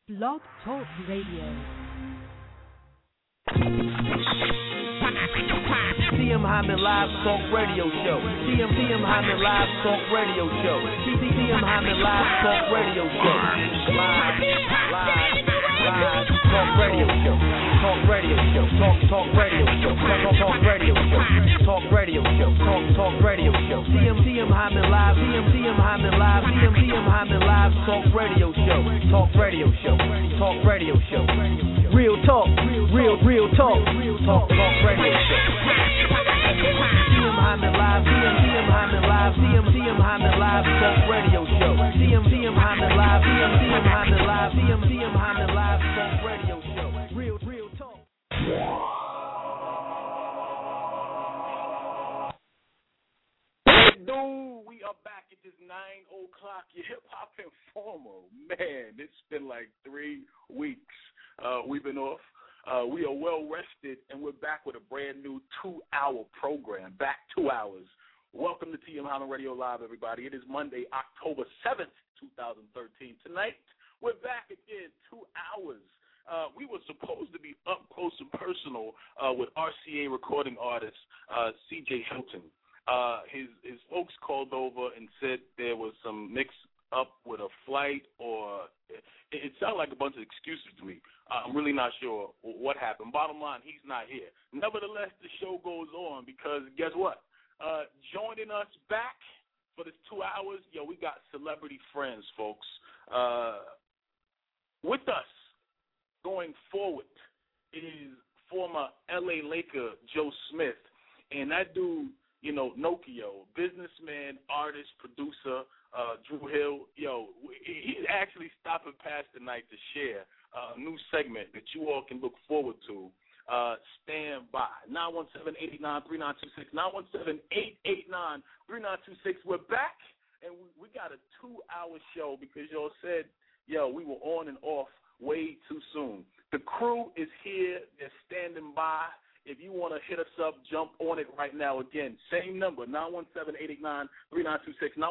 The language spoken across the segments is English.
Blog Talk Radio. TM Hyman Live Talk Radio Show. TM Hyman Live Talk Radio Show. TM Hyman Live Talk Radio Show. Live Talk Radio Show. Talk Radio Show. Talk Radio Show. Talk Radio Show. Talk Radio Show. Talk Radio Show. TM Hyman Live. TM Hyman Live. TM Hyman Live Talk Radio Show. Talk Radio Show. Talk Radio Show. Real talk. Real talk. Talk Radio Show. TM Hyman Live. TM Hyman Live. TM Hyman Live Talk Radio Show. TM Hyman Live. TM Hyman Live. TM Hyman Live Talk Radio Show. Real talk. Dude, we are back at this 9 o'clock hip hop informer. Man, it's been like 3 weeks. We've been off. We are well rested, and we're back with a brand new 2-hour program. Back 2 hours. Welcome to TM Hyman Radio Live, everybody. It is Monday, October 7th, 2013. Tonight, we're back again, 2 hours. We were supposed to be up close and personal with RCA recording artist C.J. Hilton. His folks called over and said there was some mix-up with a flight, or it sounded like a bunch of excuses to me. I'm really not sure what happened. Bottom line, he's not here. Nevertheless, the show goes on because guess what? Joining us back for this 2 hours, we got celebrity friends, folks. With us going forward is former L.A. Laker Joe Smith, and that dude, Nokio, businessman, artist, producer, Drew Hill, he's actually stopping past tonight to share a new segment that you all can look forward to. Stand by. 917-889-3926, 917-889-3926. We're back, and we got a 2-hour show because y'all said, we were on and off way too soon. The crew is here. They're standing by. If you want to hit us up, jump on it right now. Again, same number, 917-889-3926,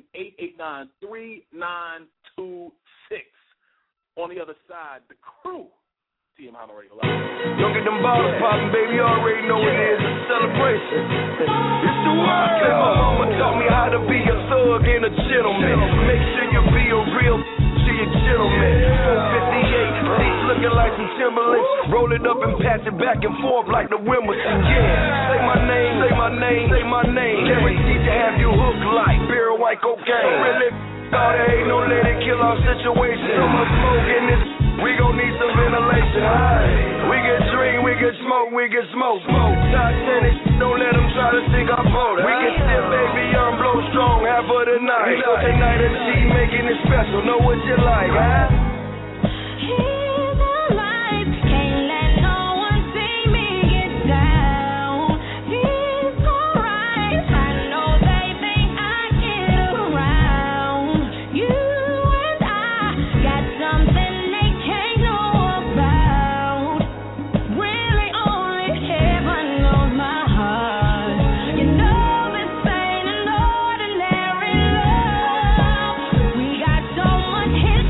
917-889-3926. On the other side, the crew, TM Hyman Radio Live. Don't get them bottles popping, baby. You already know it is a celebration. It's the world. My mama taught me how to be a thug and a gentleman. Make sure you be a real gentleman. 458, seats looking like some Timberlands. Roll it up and pass it back and forth like the Wimbledon. Yeah, say my name, say my name, say my name. Guaranteed to have you hooked like beer and white cocaine. Really, thought there ain't no let it kill our situation. So much smoke in this, we gon' need some ventilation. We get drink, we get smoke, we get smoke. Top 10, don't let them try to stick our boat. We can sip, baby, young, blow strong, half of the night. So tonight, and she making it special. Know what you like, huh? Hit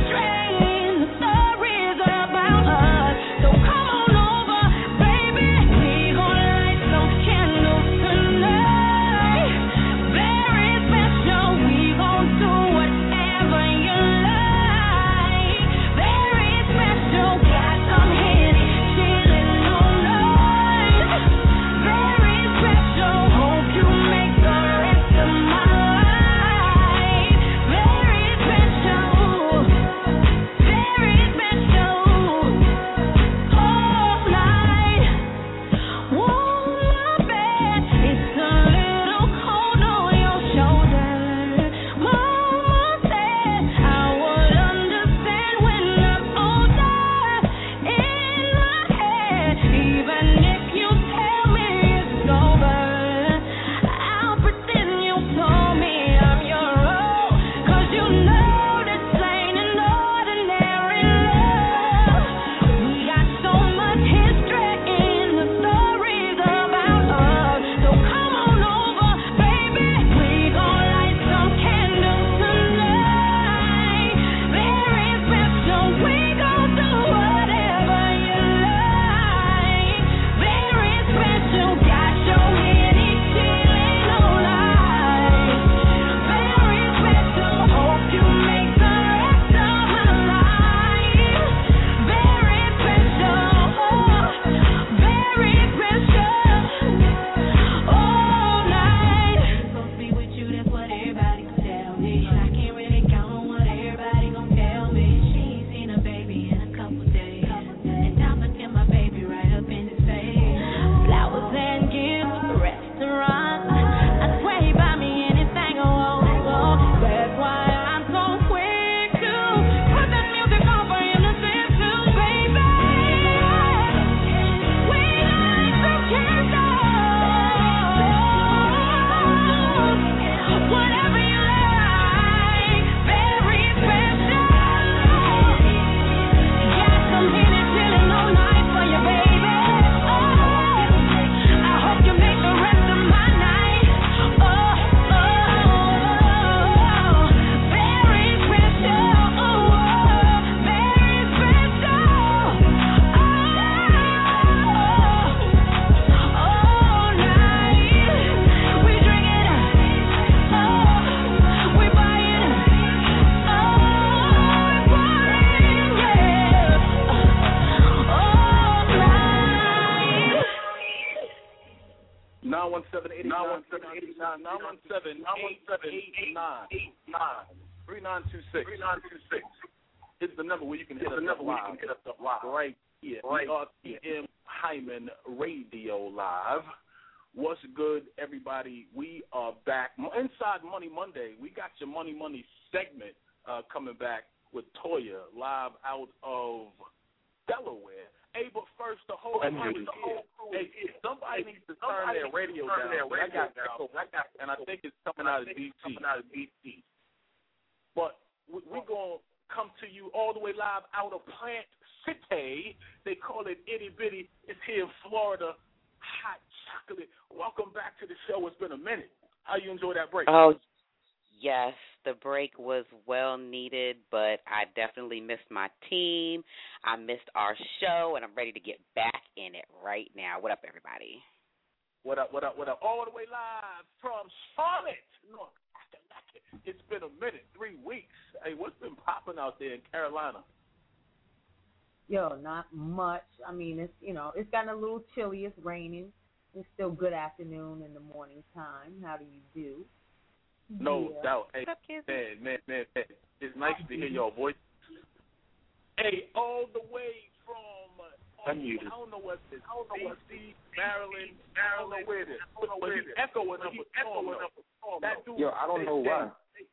917-889-3926 is the number where you can hit us up live. Right here. ERTM Hyman Radio Live. What's good, everybody? We are back. Inside Money Monday, we got your Money segment coming back with Toya live out of Delaware. Hey, but first, the whole crew is here. Hey, somebody needs to turn their radio down. I got echo, and I think it's coming out of D.C. But we're going to come to you all the way live out of Plant City. They call it Itty Bitty. It's here in Florida. Hot chocolate. Welcome back to the show. It's been a minute. How you enjoy that break? Oh, yes. The break was well needed, but I definitely missed my team. I missed our show, and I'm ready to get back in it right now. What up, everybody? What up? All the way live from Charlotte, North Carolina. It's been a minute, 3 weeks. Hey, what's been popping out there in Carolina? Yo, not much. I mean, it's gotten a little chilly. It's raining. It's still good afternoon in the morning time. How do you do? No doubt. Hey, man. It's nice to hear your voice. Hey, all the way from, I don't know what this is, D.C., Maryland, I don't know where it is. But he's echoing up a storm. Yo, I don't know why.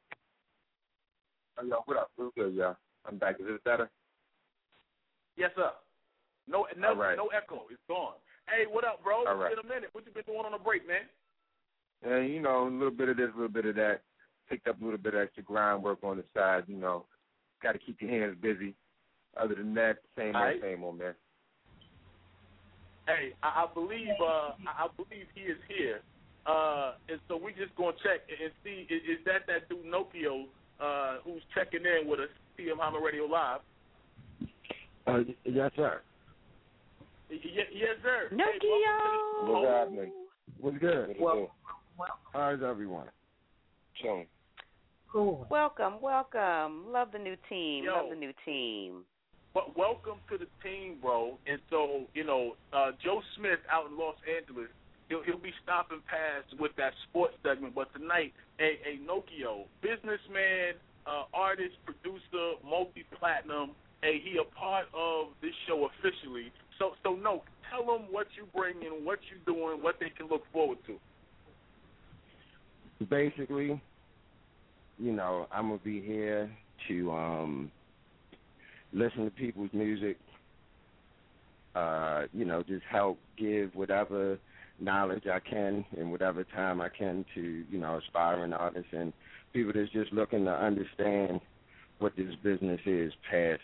Yo, what up? Real good, y'all. I'm back. Is this better? Yes, sir. No echo. It's gone. Hey, what up, bro? All right. It's been a minute. What you been doing on the break, man? A little bit of this, a little bit of that. Picked up a little bit of extra grind work on the side, Got to keep your hands busy. Other than that, same old, man. Hey, I believe he is here. And so we just going to check and see, is that dude Nokio who's checking in with us, TM Hyman Radio Live? Yes, sir. Yes, sir. Nokio! What's happening? What's good? Well, how's everyone? Chilling. Cool. Welcome. Love the new team. But welcome to the team, bro. And so, Joe Smith out in Los Angeles, he'll be stopping past with that sports segment. But tonight, a Nokio, businessman, artist, producer, multi-platinum. Hey, he a part of this show officially. So no, tell them what you bring in, what you doing, what they can look forward to. Basically, I'm going to be here to listen to people's music, just help give whatever knowledge I can and whatever time I can to, aspiring artists and people that's just looking to understand what this business is past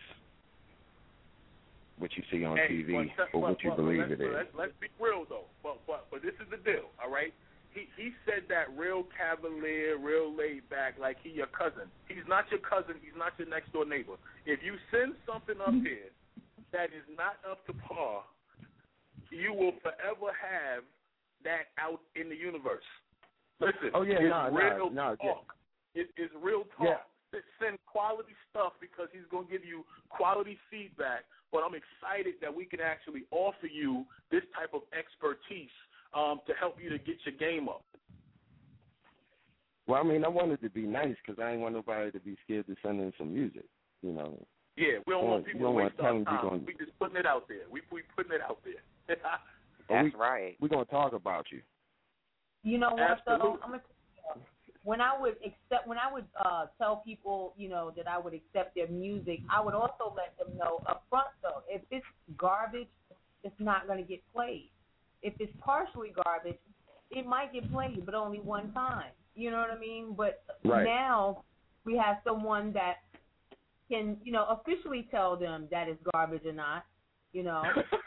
what you see on TV or what you believe it is. Let's be real, though. But this is the deal, all right? He said that real cavalier, real laid back, like he your cousin. He's not your cousin. He's not your next door neighbor. If you send something up here that is not up to par, you will forever have that out in the universe. Listen, real talk. It's real talk. Yeah. Send quality stuff because he's going to give you quality feedback. But I'm excited that we can actually offer you this type of expertise to help you to get your game up. Well, I wanted to be nice because I ain't want nobody to be scared to send in some music, Yeah, we don't want people to waste our time. We just putting it out there. We putting it out there. That's right. We're going to talk about you. You know what, though? I'm going to tell you, when I would tell people, that I would accept their music, I would also let them know up front, though, if it's garbage, it's not going to get played. If it's partially garbage, it might get played, but only one time. You know what I mean? But now we have someone that can, officially tell them that it's garbage or not, Yeah,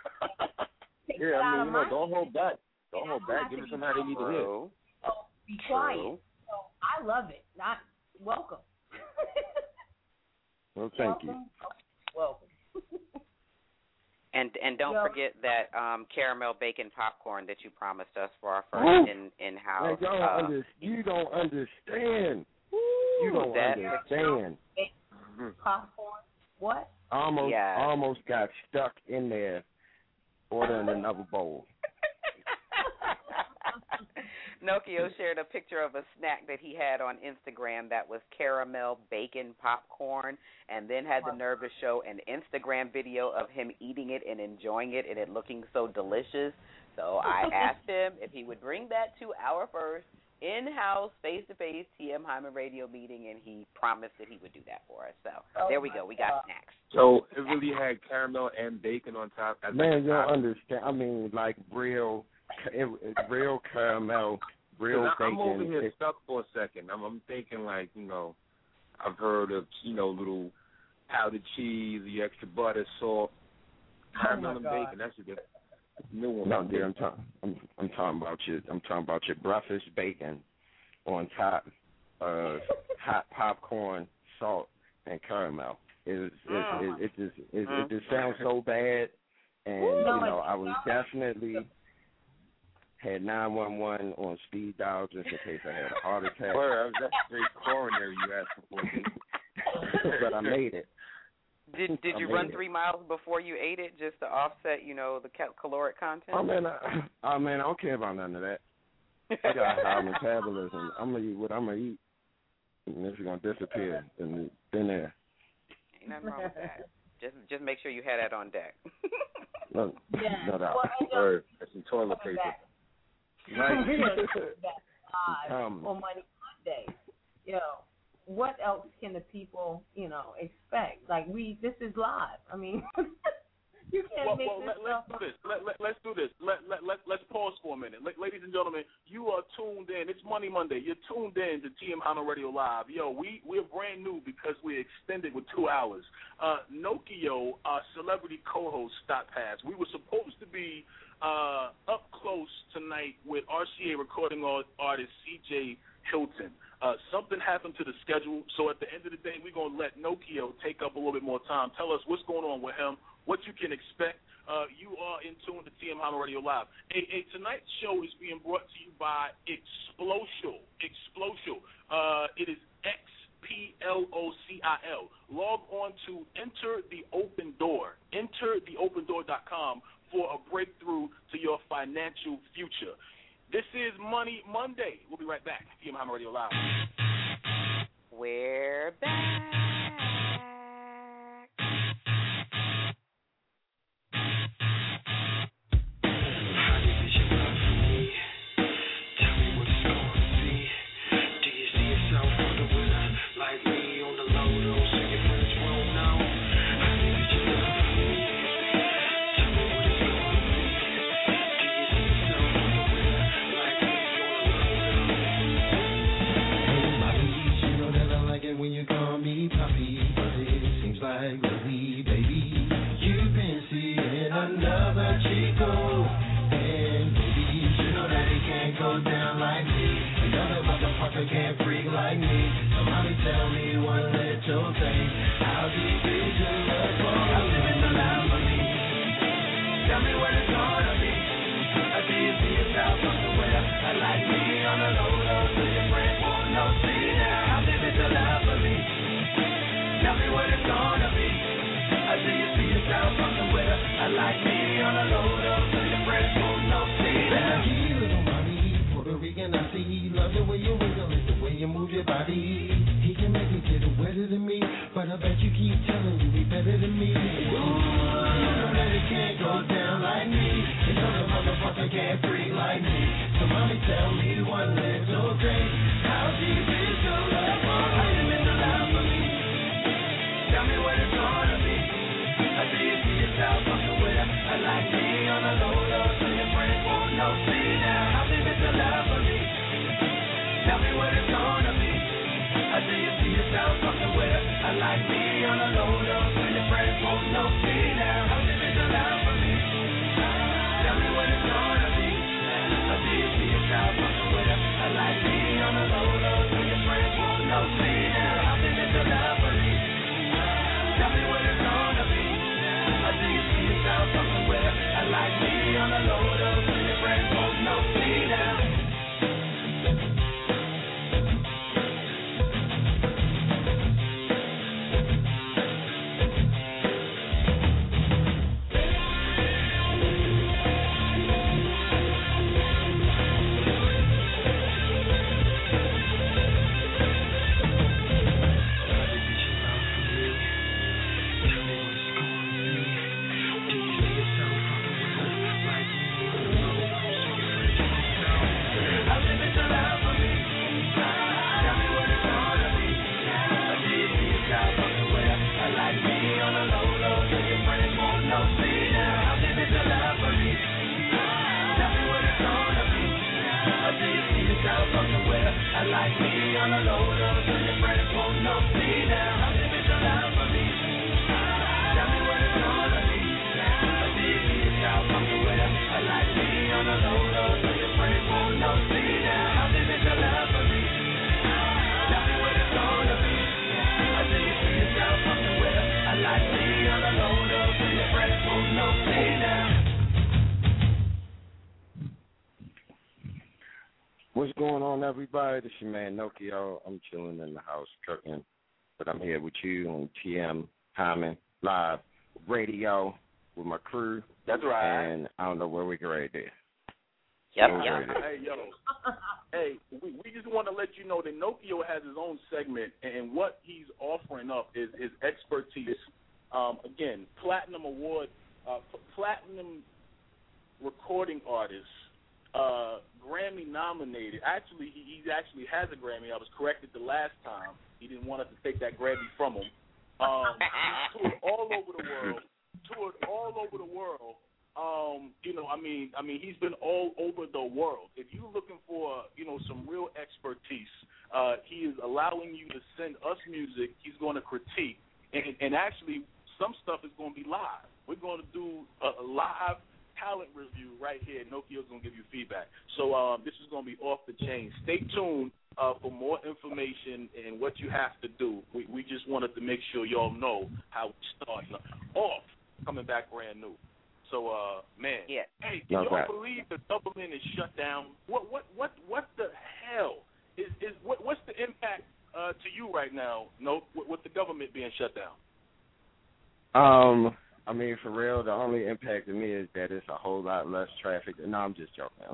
don't hold back. Don't hold back. Give it somebody they need to hear. So be quiet. So I love it. Welcome. Well, thank you. Welcome. And don't forget that caramel bacon popcorn that you promised us for our first in-house. You don't understand. You don't understand. Popcorn? What? Almost got stuck in there ordering another bowl. Nokio shared a picture of a snack that he had on Instagram that was caramel bacon popcorn, and then had the nerve to show an Instagram video of him eating it and enjoying it, and it looking so delicious. So I asked him if he would bring that to our first in-house, face-to-face TM Hyman radio meeting, and he promised that he would do that for us. So there we go. We got snacks. So it really had caramel and bacon on top. Man, you don't understand. I mean, like real caramel, real bacon. I'm over here stuck for a second. I'm thinking like, I've heard of, little powdered cheese, the extra butter, salt, caramel and bacon. That's a good new one. No, dear, I'm talking about your breakfast bacon on top of hot popcorn, salt, and caramel. It just sounds so bad, and I was definitely had 911 on speed dial just in case I had a heart attack. Well, that's straight coronary you asked for. But I made it. Did you run 3 miles before you ate it just to offset, the caloric content? Oh man, I don't care about none of that. I got high metabolism. I'm gonna eat what I'm gonna eat, and it's gonna disappear in thin air. Ain't nothing wrong with that. Just make sure you had that on deck. No doubt. That's some toilet paper. Right. On Money Monday, what else can the people, expect? Like this is live. I mean, you can't make this stuff up. Let's do this. Let's pause for a minute. Ladies and gentlemen, you are tuned in. It's Money Monday. You're tuned in to TM Hyman Radio Live. We're brand new because we extended with 2 hours. Nokio, our celebrity co-host, stopped past. We were supposed to be up close tonight with RCA recording artist C.J. Hilton. Something happened to the schedule, so at the end of the day, we're going to let Nokio take up a little bit more time. Tell us what's going on with him, what you can expect. You are in tune to TM Hyman Radio Live. Tonight's show is being brought to you by Explocial. It is XPLOCIL. Log on to Enter the Open Door, entertheopendoor.com for a breakthrough to your financial future. This is Money Monday. We'll be right back. TM Hyman Radio Live. We're back. Can't freak like me. Somebody tell me one little thing. How deep is your love for me? How deep is your love for me? Tell me what it's gonna be. I see you see yourself somewhere. I like me on a low low, so your friends won't know. See now, how deep is your love for me? Tell me what it's gonna be. I see you see yourself somewhere. I like me on a low low, so your friends won't know. See now. Little mommy, Puerto Rican, I see he love the way you wiggle it. You move your body, he can make it get wetter than me, but I bet you keep telling you he better than me. Ooh, you know that it can't go down like me, and other motherfucker can't freak like me. So mommy tell me one little thing, how deep is your love for me? How deep is your love for me? Tell me what it's gonna be. I see you see yourself somewhere. I like me on a low low, so your friends won't know. See now, how deep is your love for me? Tell me what it's gonna be. I see you see yourself somewhere. I like me on a low low, so your friends won't know. See now, how deep is your love for me? Tell me what it's gonna be. I see you see yourself somewhere. I like me on a low low, so your friends won't know. See now, how deep is your love for me? Tell me what it's gonna be. I see you see yourself somewhere. I like me on a low low, so your friends won't know. See now. What's going on, everybody? This is your man Nokio. I'm chilling in the house cooking, but I'm here with you on TM Hyman Live Radio with my crew. That's right. And I don't know where we get ready to. Yep. Hey, yo. Hey, we just want to let you know that Nokio has his own segment, and what he's offering up is expertise. Again, Platinum Award, Platinum recording artist, Grammy nominated. Actually, he actually has a Grammy. I was corrected the last time. He didn't want us to take that Grammy from him. He's toured all over the world. He's been all over the world. If you're looking for, some real expertise, he is allowing you to send us music. He's going to critique, and actually, some stuff is going to be live. We're going to do a live talent review right here. Nokio's going to give you feedback. So this is going to be off the chain. Stay tuned for more information and what you have to do. We just wanted to make sure y'all know how we start off, coming back brand new. So, man, yeah. Hey, can y'all believe the government is shut down? What the hell what's the impact to you right now? With the government being shut down? For real, the only impact to me is that it's a whole lot less traffic. No, I'm just joking.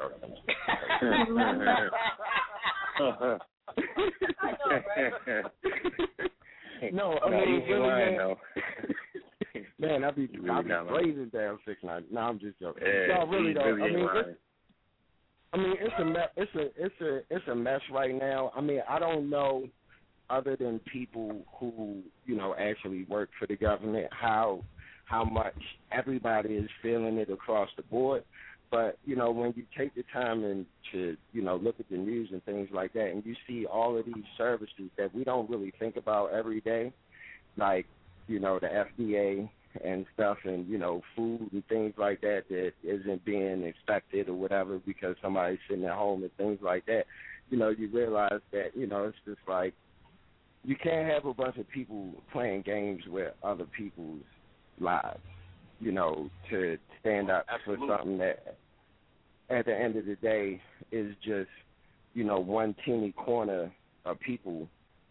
No, really, man, I be blazing down 690. No, I'm just joking. No, really though. It's a mess right now. I don't know, other than people who actually work for the government, how much everybody is feeling it across the board. But when you take the time and to look at the news and things like that, and you see all of these services that we don't really think about every day, like the FDA and stuff, and food and things like that isn't being expected or whatever because somebody's sitting at home and things like that, you realize that it's just like you can't have a bunch of people playing games with other people's lives, to stand up for something that at the end of the day is just one teeny corner of people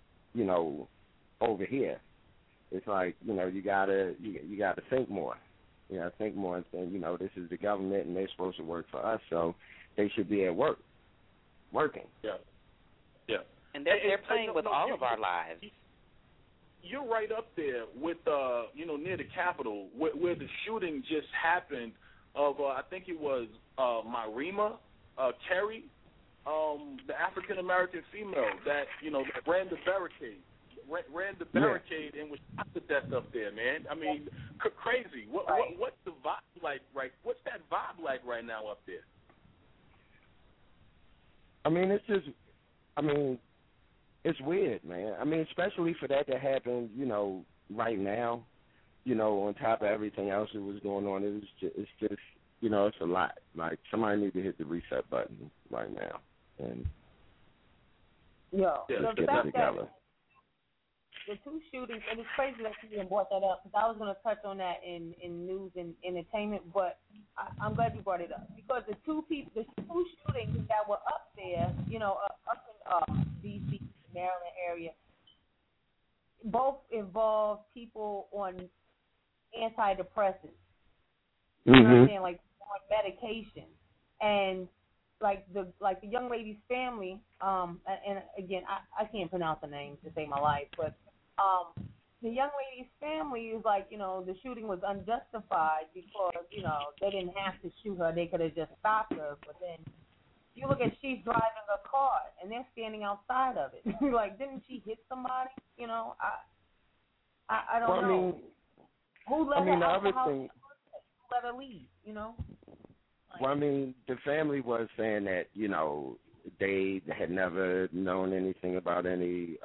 over here. It's like, you gotta think more. You gotta think more and think, this is the government and they're supposed to work for us, so they should be at work, working. Yeah. And they're playing with all of our lives. You're right up there with, near the Capitol, where the shooting just happened of, I think it was Marima Carey, the African-American female that ran the barricade. And was shot to death up there, man. Crazy. What's the vibe like? Right? What's that vibe like right now up there? It's just, it's weird, man. Especially for that to happen, right now, on top of everything else that was going on, it's just, it's a lot. Like, somebody needs to hit the reset button right now. And let's get that together. The two shootings, and it's crazy that you even brought that up, because I was going to touch on that in news and entertainment, but I'm glad you brought it up, because the two shootings that were up there, up in D.C., Maryland area, both involved people on antidepressants. You know what I'm saying? Like on medication, and like the young lady's family, and again I can't pronounce the name to save my life, but the young lady's family is like, the shooting was unjustified because they didn't have to shoot her, they could have just stopped her, but then you look at she's driving a car and they're standing outside of it. Like, didn't she hit somebody? I don't know. Who let her out the house? Who let her leave? Well, the family was saying that, they had never known anything about any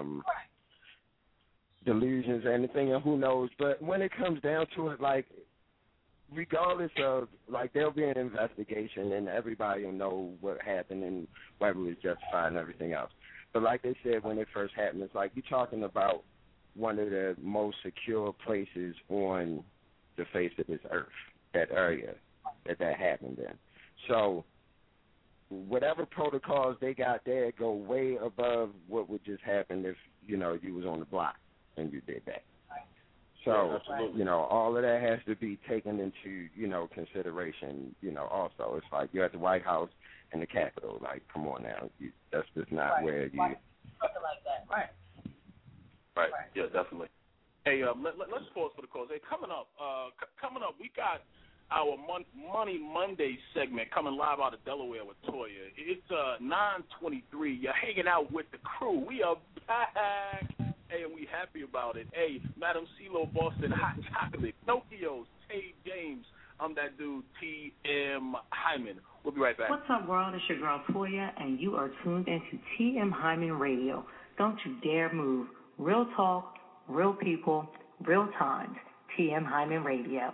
delusions or anything, and who knows. But when it comes down to it, like, regardless of, like, there'll be an investigation and everybody will know what happened and whether it was justified and everything else. But like they said when it first happened, it's like you're talking about one of the most secure places on the face of this earth, that area that happened in. So whatever protocols they got there go way above what would just happen if, you was on the block and you did that. So, all of that has to be taken into, consideration, also. It's like you're at the White House and the Capitol. Like, come on now. That's just not where you... Something like that. Right. Yeah, definitely. Hey, let's pause for the calls. Hey, coming up, we got our Money Monday segment coming live out of Delaware with Toya. It's 9:23. You're hanging out with the crew. We are back. Hey, and we happy about it. Hey, Madam CeeLo Boston, Hot Chocolate, Nokios, Tay James. I'm that dude, T.M. Hyman. We'll be right back. What's up, world? It's your girl, Toya, and you are tuned into T.M. Hyman Radio. Don't you dare move. Real talk, real people, real times. T.M. Hyman Radio.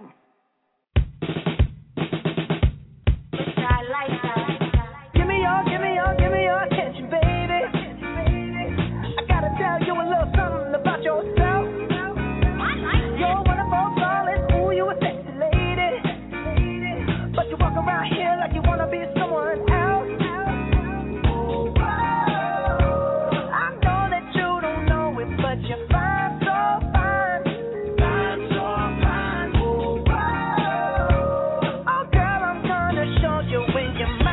Give me your attention, baby. I gotta tell you a little something about yourself. You're wonderful, flawless, ooh, you a sexy lady. But you walk around here like you wanna be someone else. I know that you don't know it, but you're fine, so fine. Fine, so fine. Oh, girl, I'm gonna show you when you're mine.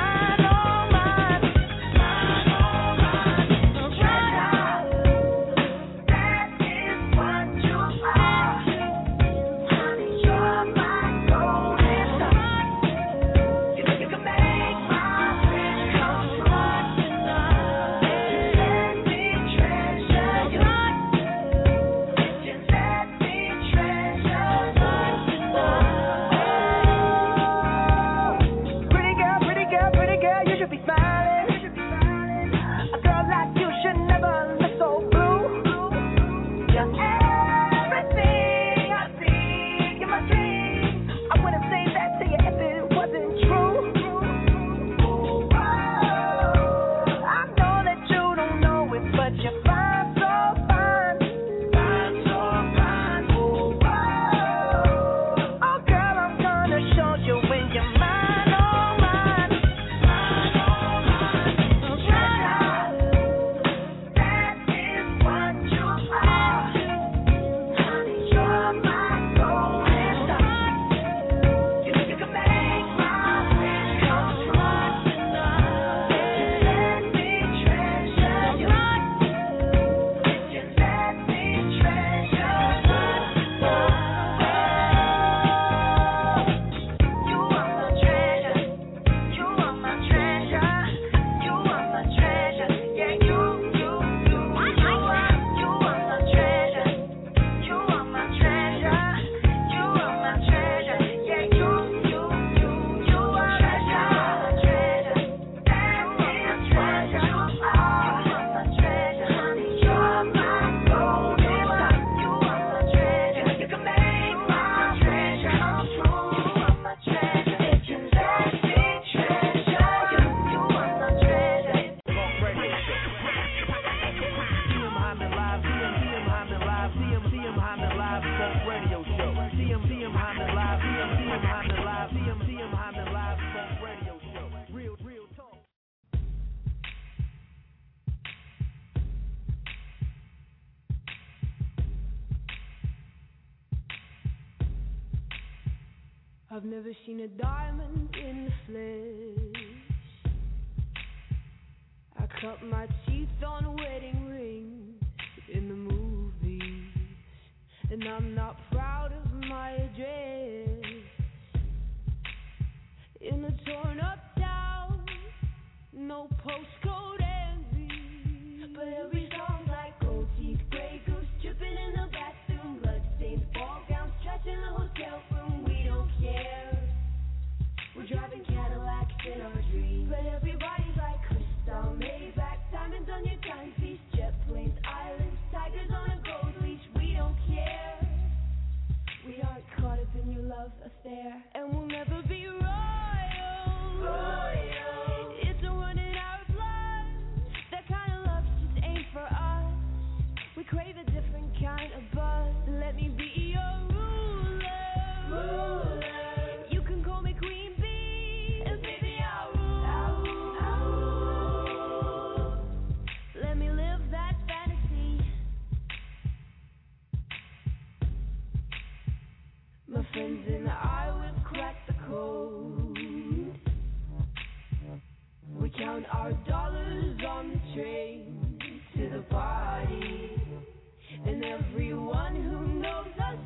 I've never seen a diamond in the flesh. I cut my teeth on wedding rings in the movies, and I'm not proud of my address. In a torn up town, no postcode envy, but every song like gold teeth, gray goose, dripping in the bathroom, bloodstains, ball gowns, trash in the hotel room. We don't care. We're driving Cadillacs in our dreams, but everybody's like crystal, Maybach, diamonds on your timepiece, jet planes, islands, tigers on a gold leash. We don't care. We aren't caught up in your love affair, and we'll never be royal. It's a running our blood. That kind of love just ain't for us. We crave a different kind of buzz. Let me be your ruler. You can call me Queen Bee, and baby I'll rule. friends and I would crack the code. We count our dollars on the train to the party, and everyone who knows us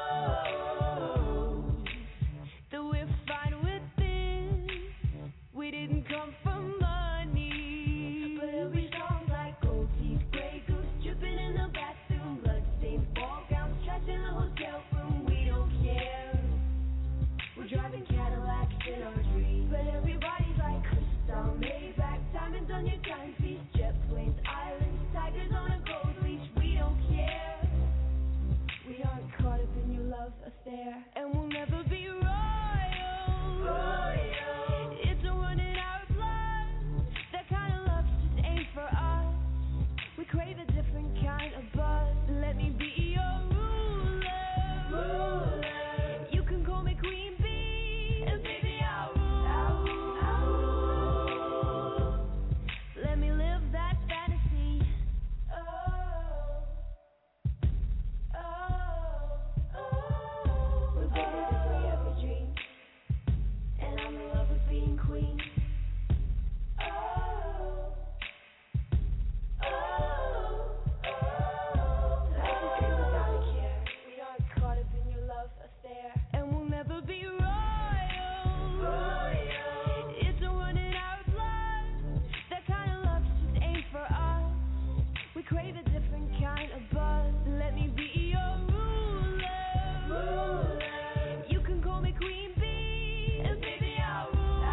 knows that we're fine with this. We didn't come for money, but every song's like gold teeth, Grey Goose dripping in the bathroom, bloodstains, ball gowns, trash in the hotel room. We don't care. We're driving Cadillacs in our dreams, but everybody's like crystal, Maybach, diamonds on your timepiece, jet planes, islands, tigers on a gold leash. We don't care. We aren't caught up in your love affair, and we'll never be royal. It's a run in our blood. That kind of love just ain't for us. We crave a different kind of buzz. Let me be your ruler. You can call me Queen Bee, and baby I'll rule. Let me live that fantasy. We're better than we ever dreamed, and I'm in love with being queen. I just dream without a care. We aren't caught up in your love affair, and we'll never be royal. It's a run in our blood. That kind of love just ain't for us. We crave a different kind of buzz. Let me be your ruler. You can call me Queen Bee, and baby I'll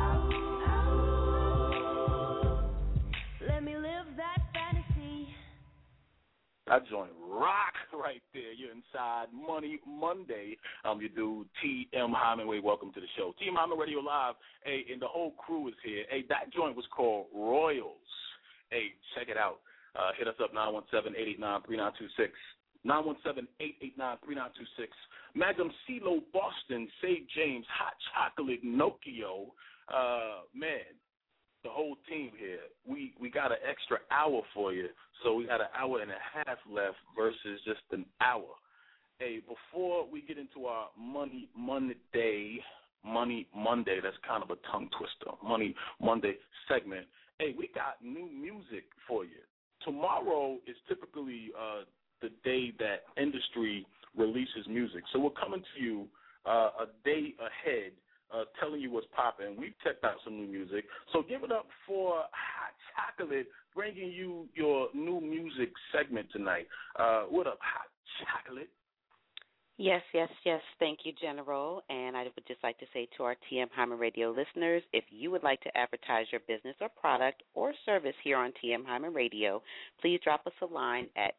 rule. Let me live that fantasy. That joint rock right there. You're inside Money Monday. You do T.M. Hyman. Welcome to the show. T.M. Hyman Radio Live. Hey, and the whole crew is here. Hey, that joint was called Royals. Hey, check it out. Hit us up, 917-889-3926. 917-889-3926. Magnum CeeLo Boston, Say James, Hot Chocolate, Nokia. Man, the whole team here. We got an extra hour for you, so we got an hour and a half left versus just an hour. Hey, before we get into our Money Monday, that's kind of a tongue twister, Money Monday segment. Hey, we got new music for you. Tomorrow is typically the day that industry releases music. So we're coming to you a day ahead, telling you what's popping. We've checked out some new music. So give it up for Hot Chocolate bringing you your new music segment tonight. What up, Hot Chocolate? Yes. Thank you, General. And I would just like to say to our TM Hyman Radio listeners, if you would like to advertise your business or product or service here on TM Hyman Radio, please drop us a line at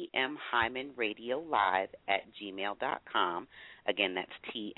tmhymanradiolive@gmail.com. Again, that's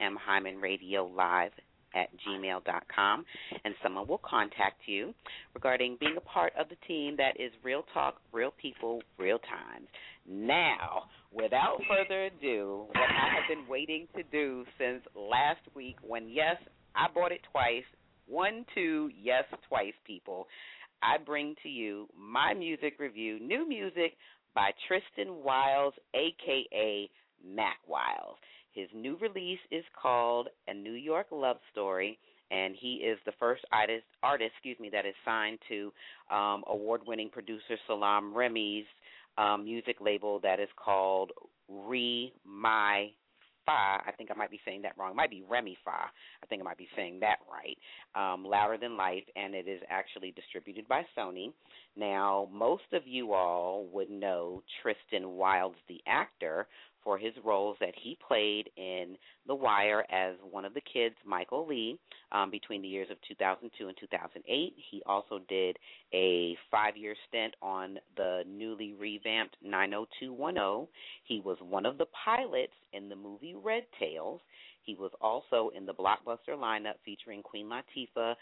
tmhymanradiolive@gmail.com, and someone will contact you regarding being a part of the team that is Real Talk, Real People, Real Times. Now, without further ado, what I have been waiting to do since last week when, yes, I bought it twice, 1, 2, yes, twice, people, I bring to you my music review, new music by Tristan Wilds, a.k.a. Mac Wilds. His new release is called A New York Love Story, and he is the first artist that is signed to award-winning producer Salam Remy's music label that is called Re-My Fa. I think I might be saying that wrong. It might be Remy Fa. I think I might be saying that right. Louder Than Life, and it is actually distributed by Sony. Now, most of you all would know Tristan Wilds, the actor, for his roles that he played in The Wire as one of the kids, Michael Lee, between the years of 2002 and 2008. He also did a 5-year stint on the newly revamped 90210. He was one of the pilots in the movie Red Tails. He was also in the blockbuster lineup featuring Queen Latifah,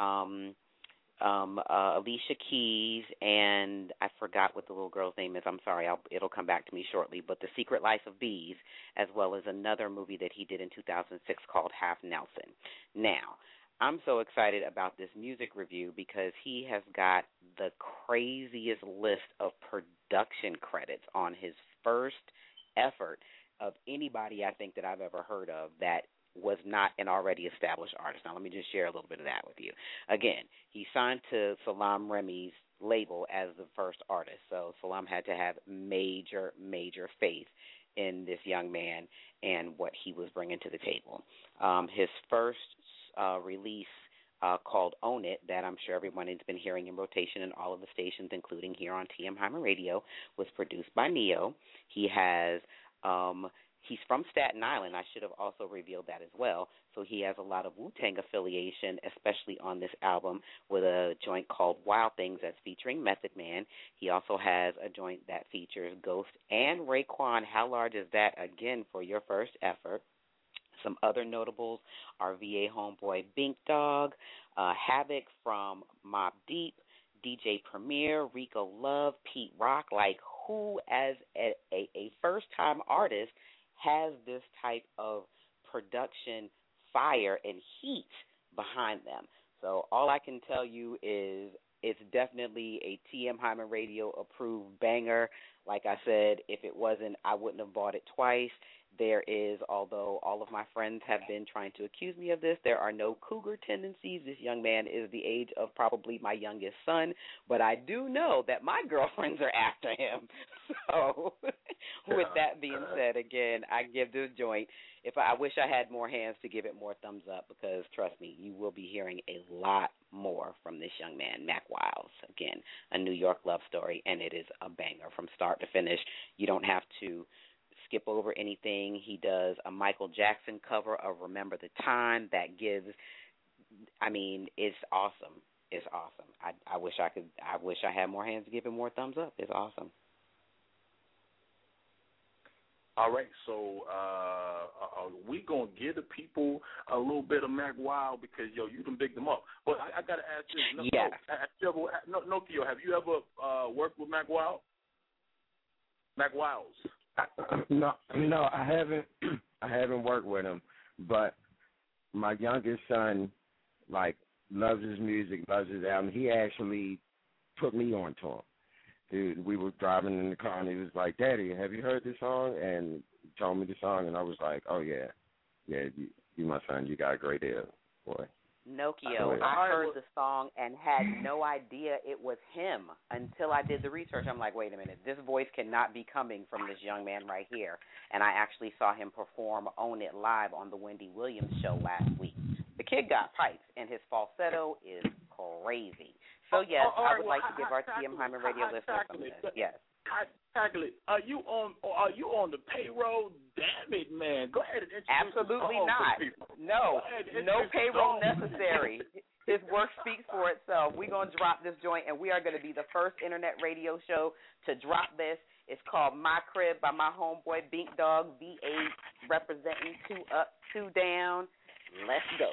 Alicia Keys, and I forgot what the little girl's name is. I'm sorry, it'll come back to me shortly. But The Secret Life of Bees, as well as another movie that he did in 2006 called Half Nelson. Now, I'm so excited about this music review because he has got the craziest list of production credits on his first effort of anybody I think that I've ever heard of that was not an already established artist. Now, let me just share a little bit of that with you. Again, he signed to Salaam Remy's label as the first artist, so Salaam had to have major, major faith in this young man and what he was bringing to the table. His first release called Own It, that I'm sure everyone has been hearing in rotation in all of the stations, including here on TM Hyman Radio, was produced by Neo. He has he's from Staten Island. I should have also revealed that as well. So he has a lot of Wu-Tang affiliation, especially on this album, with a joint called Wild Things that's featuring Method Man. He also has a joint that features Ghost and Raekwon. How large is that, again, for your first effort? Some other notables are VA homeboy Bink Dog, Havoc from Mobb Deep, DJ Premier, Rico Love, Pete Rock. Like, who as a first-time artist has this type of production fire and heat behind them? So all I can tell you is it's definitely a TM Hyman Radio approved banger. Like I said, if it wasn't, I wouldn't have bought it twice. There is, although all of my friends have been trying to accuse me of this, there are no cougar tendencies. This young man is the age of probably my youngest son, but I do know that my girlfriends are after him. So with that being said, again, I give this joint, I wish I had more hands to give it more thumbs up, because trust me, you will be hearing a lot more from this young man, Mac Wiles. Again, a New York love story, and it is a banger from start to finish. You don't have to skip over anything. He does a Michael Jackson cover of Remember the Time that gives, it's awesome. It's awesome. I wish I had more hands to give it more thumbs up. It's awesome. All right, so are we going to give the people a little bit of Mac Wild, because, you can big them up. But I got to ask this. Nokio, have you ever worked with Mac Wild? Mac Wiles? No, I haven't. I haven't worked with him, but my youngest son, loves his music, loves his album. He actually put me on to him. Dude, we were driving in the car, and he was like, "Daddy, have you heard this song?" And he told me the song, and I was like, "Oh yeah, you my son, you got a great ear, boy." Nokio, I heard the song and had no idea it was him until I did the research. I'm like, wait a minute, this voice cannot be coming from this young man right here. And I actually saw him perform Own It live on the Wendy Williams show last week. The kid got pipes, and his falsetto is crazy. So, yes, I would like to give our TM Hyman Radio listeners some of this. Yes. Tackle it. Are you on the payroll? Damn it, man. Go ahead and introduce Absolutely not. No payroll necessary. His work speaks for itself. We're going to drop this joint, and we are going to be the first internet radio show to drop this. It's called My Crib by my homeboy Bink Dog, V8, representing 2 Up, 2 Down. Let's go.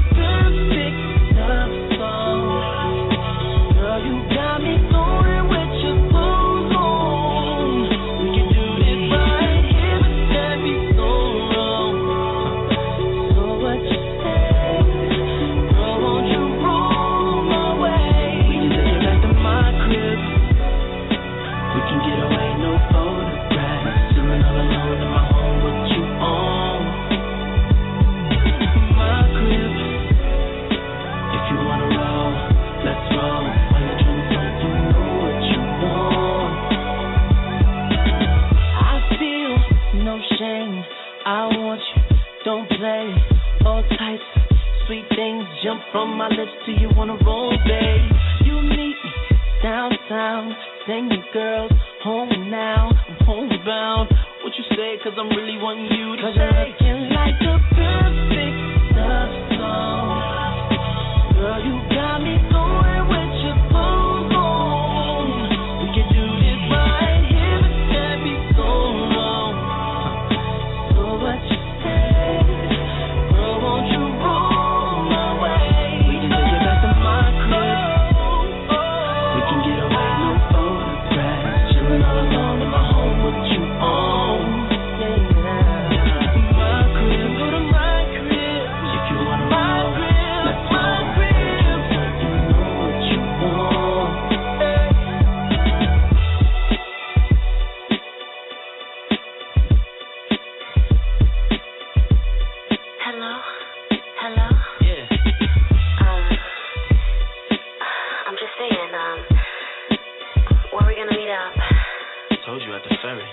Girl, you got me going with From my lips to you on a roll, babe. You meet me downtown, singing girls, home now, I'm homebound. What you say, cause I'm really wanting you to cause you're looking like the perfect love song. Girl, you got me going with your boom boom. We can do this right here, but can't be so long. So what you say, girl, won't you roll my way? We can take it back to my crib. We can get away, no photographs. Chillin' all alone in my home with you on. My crib, go to my crib. If you wanna my crib, let's my crib. You know what you want. Hello? Hello? Yeah. I'm just saying, where are we gonna meet up? Told you at the ferry.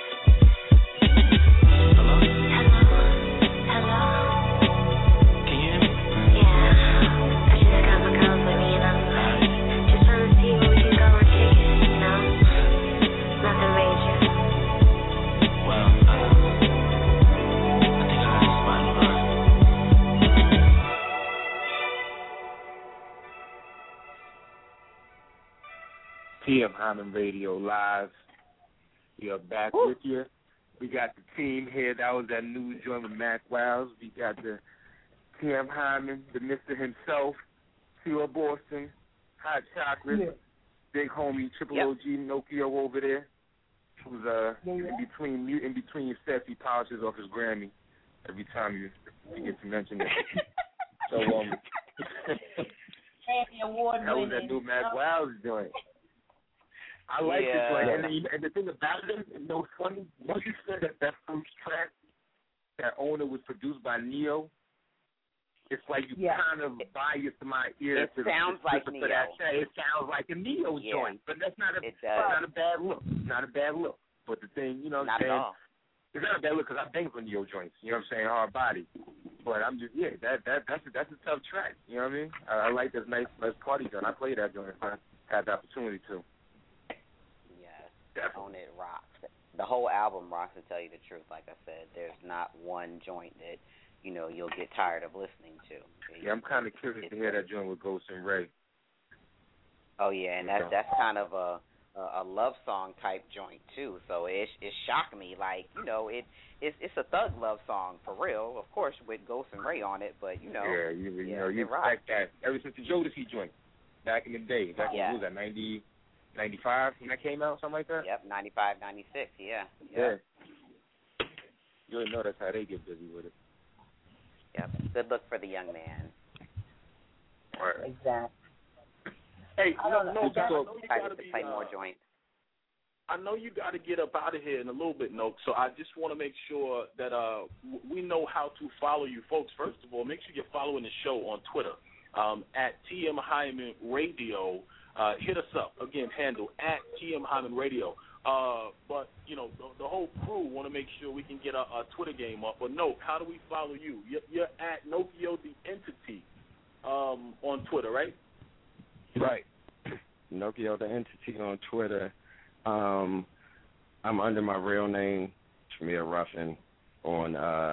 Hello? Hello? Can you hear me? Yeah. I just got my girls with me and I'm just trying to see where we can go and kick it, you know? Nothing major. Well, I think I got a spot in mind. TM Hyman Radio Live. We are back with you. We got the team here. That was that new joint with Mac Wiles. We got the TM Hyman, the Mr. himself, T.O. Boston, Hot Chocolate, big homie, Triple OG, Nokia over there. Who's in between sets, he polishes off his Grammy every time you get to mention it. So Grammy award that was that new Mac Wiles joint. I like this one. And the thing about it, you know, funny, once you said that first track, that owner was produced by Neo, it's like you kind of biased my ear. It sounds like for Neo. That track. It sounds like a Neo joint, but that's not a bad look. Not a bad look. But the thing, you know what I'm saying? Not at all. It's not a bad look because I bang for Neo joints. You know what I'm saying? Hard body. But I'm just, that's a tough track. You know what I mean? I like this nice party joint. I play that joint if I had the opportunity to. On it rocks. The whole album rocks, to tell you the truth. Like I said, there's not one joint that, you know, you'll get tired of listening to. Yeah, I'm kind of curious to hear that joint with Ghost and Ray. Oh yeah, and that's kind of a love song type joint too. So it shocked me. Like, you know, it's a thug love song for real, of course, with Ghost and Ray on it. But you know, you expect that ever since the Jodeci joint back in the day. What was that, 95 when that came out, something like that? Yep, 95, 96, yeah. You already know that's how they get busy with it. Yep, good look for the young man. Right. Exactly. Hey, play more joints. I know you got to get up out of here in a little bit, Noak, so I just want to make sure that we know how to follow you folks. First of all, make sure you're following the show on Twitter at TM Hyman Radio. Hit us up. Again, handle at TM Hyman Radio. But, you know, the whole crew want to make sure we can get a Twitter game up. But, Noak, how do we follow you? You're at Nokio the Entity on Twitter, right? Right. Nokio the Entity on Twitter. I'm under my real name, Shamir Ruffin, on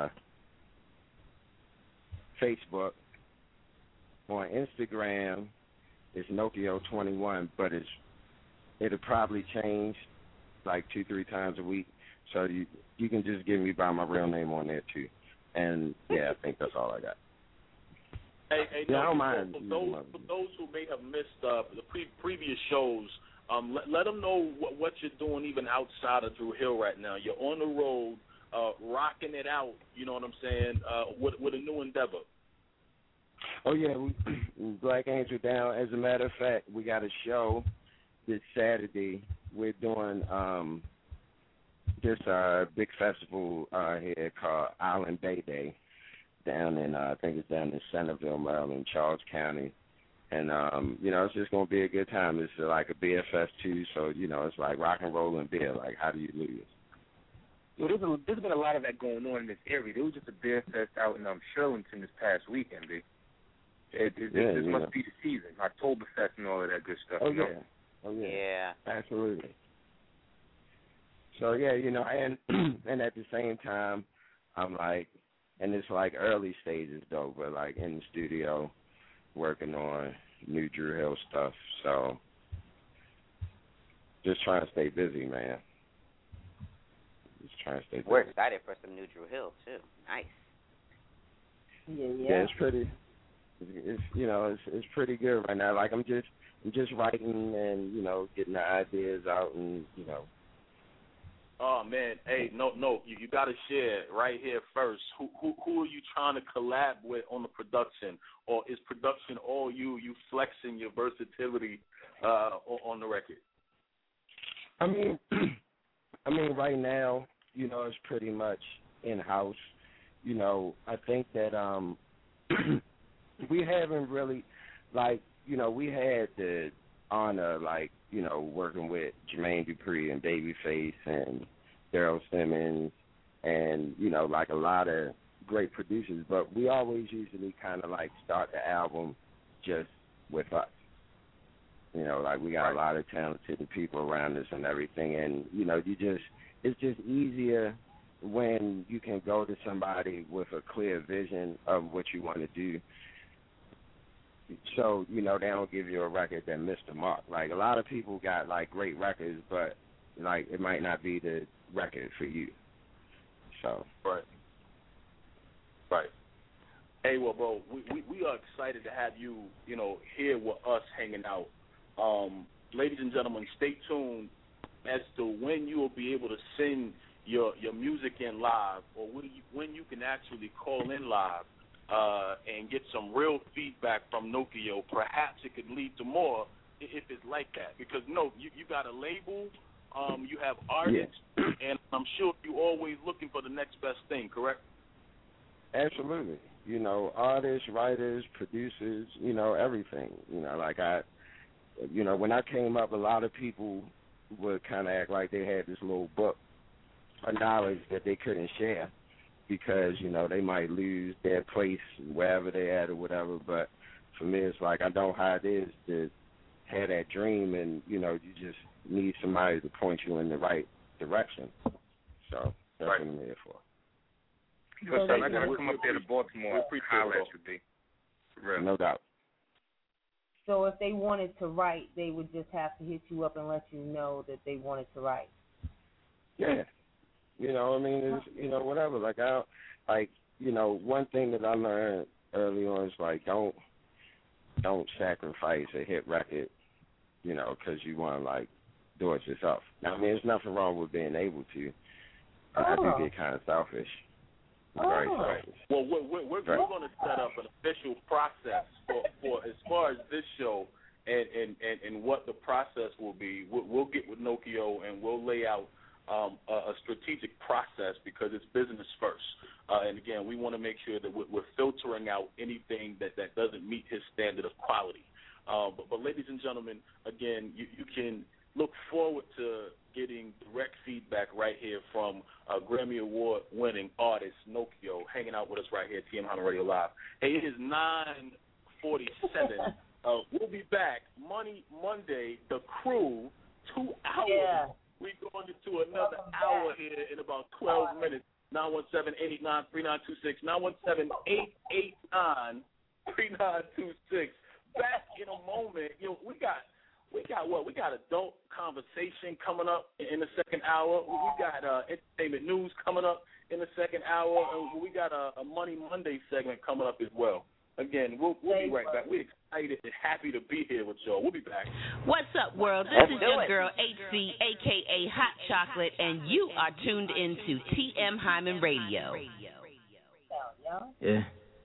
Facebook. On Instagram, it's Nokio21, but it'll probably change like 2-3 times a week. So you can just give me by my real name on there too. And yeah, I think that's all I got. Hey, I don't mind. For those who may have missed the previous shows, let them know what you're doing even outside of Drew Hill right now. You're on the road, rocking it out. You know what I'm saying? With a new endeavor. Oh, yeah, Black Angel Down. As a matter of fact, we got a show this Saturday. We're doing this big festival here called Island Bay Day down in, I think it's down in Centerville, Maryland, Charles County. And, you know, it's just going to be a good time. It's like a beer fest, too, so, you know, it's like rock and roll and beer. Like, how do you lose? Yo, there's been a lot of that going on in this area. There was just a beer fest out in Shirlington this past weekend, B. This must be the season, Oktoberfest and all of that good stuff. Oh, you know? yeah. Oh, yeah. Yeah. Absolutely. So, yeah, and at the same time, I'm like, and it's like early stages, though, but like in the studio working on new Dru Hill stuff. So just trying to stay busy, man. Just trying to stay busy. We're excited for some new Dru Hill, too. Nice. Yeah, it's pretty. It's pretty good right now. Like I'm just writing and getting the ideas out and Oh man, hey, no, you got to share right here first. Who are you trying to collab with on the production, or is production all you flexing your versatility on the record? I mean, right now, it's pretty much in house. I think that we haven't really, we had the honor, working with Jermaine Dupri and Babyface and Daryl Simmons and, a lot of great producers. But we always usually kind of, start the album just with us. We got a lot of talented people around us and everything. And, it's just easier when you can go to somebody with a clear vision of what you want to do. So, they don't give you a record that missed the mark. A lot of people got, great records, but, it might not be the record for you. So. Right. Hey, well, bro, we are excited to have you, here with us hanging out. Ladies and gentlemen, stay tuned as to when you will be able to send your music in live, or when you can actually call in live and get some real feedback from Nokio. Perhaps it could lead to more if it's like that. Because, you got a label, you have artists, and I'm sure you're always looking for the next best thing, correct? Absolutely. Artists, writers, producers, everything. When I came up, a lot of people would kind of act like they had this little book of knowledge that they couldn't share because, they might lose their place wherever they're at or whatever. But for me, it's I know how it is to have that dream, and, you just need somebody to point you in the right direction. So that's what I'm here for. So I got to come up there to Baltimore. Holler at you, B. No doubt. So if they wanted to write, they would just have to hit you up and let you know that they wanted to write. Yeah. It's, whatever. One thing that I learned early on is, don't sacrifice a hit record, because you want to, do it yourself. Now, there's nothing wrong with being able to. I do get kind of selfish. Very selfish. Well, we're going to set up an official process for as far as this show and what the process will be. We'll get with Nokio and we'll lay out a strategic process because it's business first. And, again, we want to make sure that we're filtering out anything that doesn't meet his standard of quality. But ladies and gentlemen, again, you can look forward to getting direct feedback right here from Grammy Award-winning artist Nokio hanging out with us right here at TM Hyman Radio Live. Hey, it is 9:47. We'll be back Monday, The Crew, 2 hours. Yeah. We're going into another hour here in about 12 minutes. 917-889-3926, 917-889-3926. Back in a moment. We got adult conversation coming up in the second hour. We got entertainment news coming up in the second hour, and we got a Money Monday segment coming up as well. Again, we'll be right back. We're excited and happy to be here with y'all. We'll be back. What's up, world? This is your girl, HC, a.k.a. Hot Chocolate, and you are tuned into TM Hyman Radio. Yeah.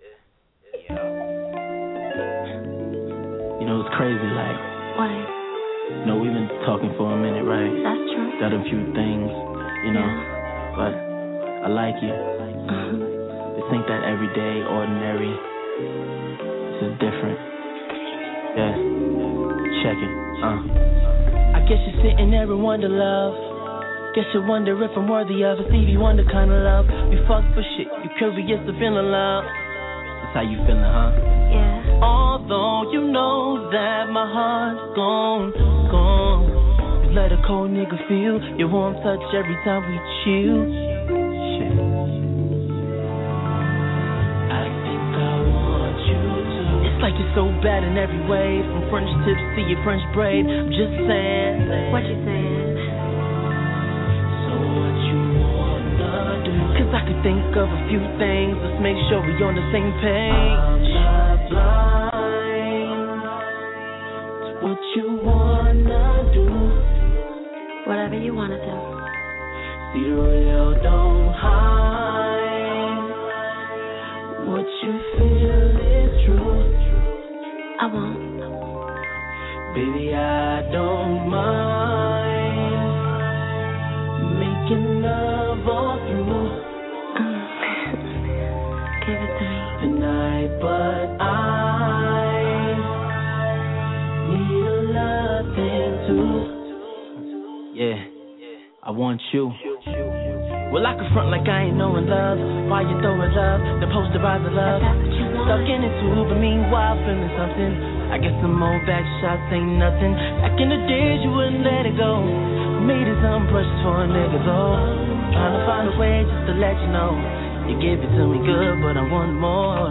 It's crazy, Why? we've been talking for a minute, right? That's true. Got a few things, but I like you. To think that every day, ordinary, this is different. Yeah, check it. I guess you're sitting there and wonder, love. Guess you wonder if I'm worthy of a Stevie Wonder kind of love. You fuck for shit, you curious to feel in love. That's how you feeling, huh? Yeah. Although you know that my heart's gone. You let a cold nigga feel your warm touch every time we chill. Shit. I think I want you to. It's like you're so bad in every way, from French tips to your French braid. I'm just saying. What you saying? So what you wanna do? 'Cause I could think of a few things. Let's make sure we on the same page. I'm not blind to what you wanna do. Whatever you wanna do. See the real, don't hide. What you feel is true. I won't. Baby, I don't mind making love all through Give it to me tonight, but I need a love thing too. Yeah, I want you. Well, I can front like I ain't knowing love. Why you throwing love? The posterize of love. Stuck in it too, but meanwhile feeling something. I guess some more back shots ain't nothing. Back in the days you wouldn't let it go. Made it something precious for a nigga though. Trying to find a way just to let you know. You give it to me good, but I want more.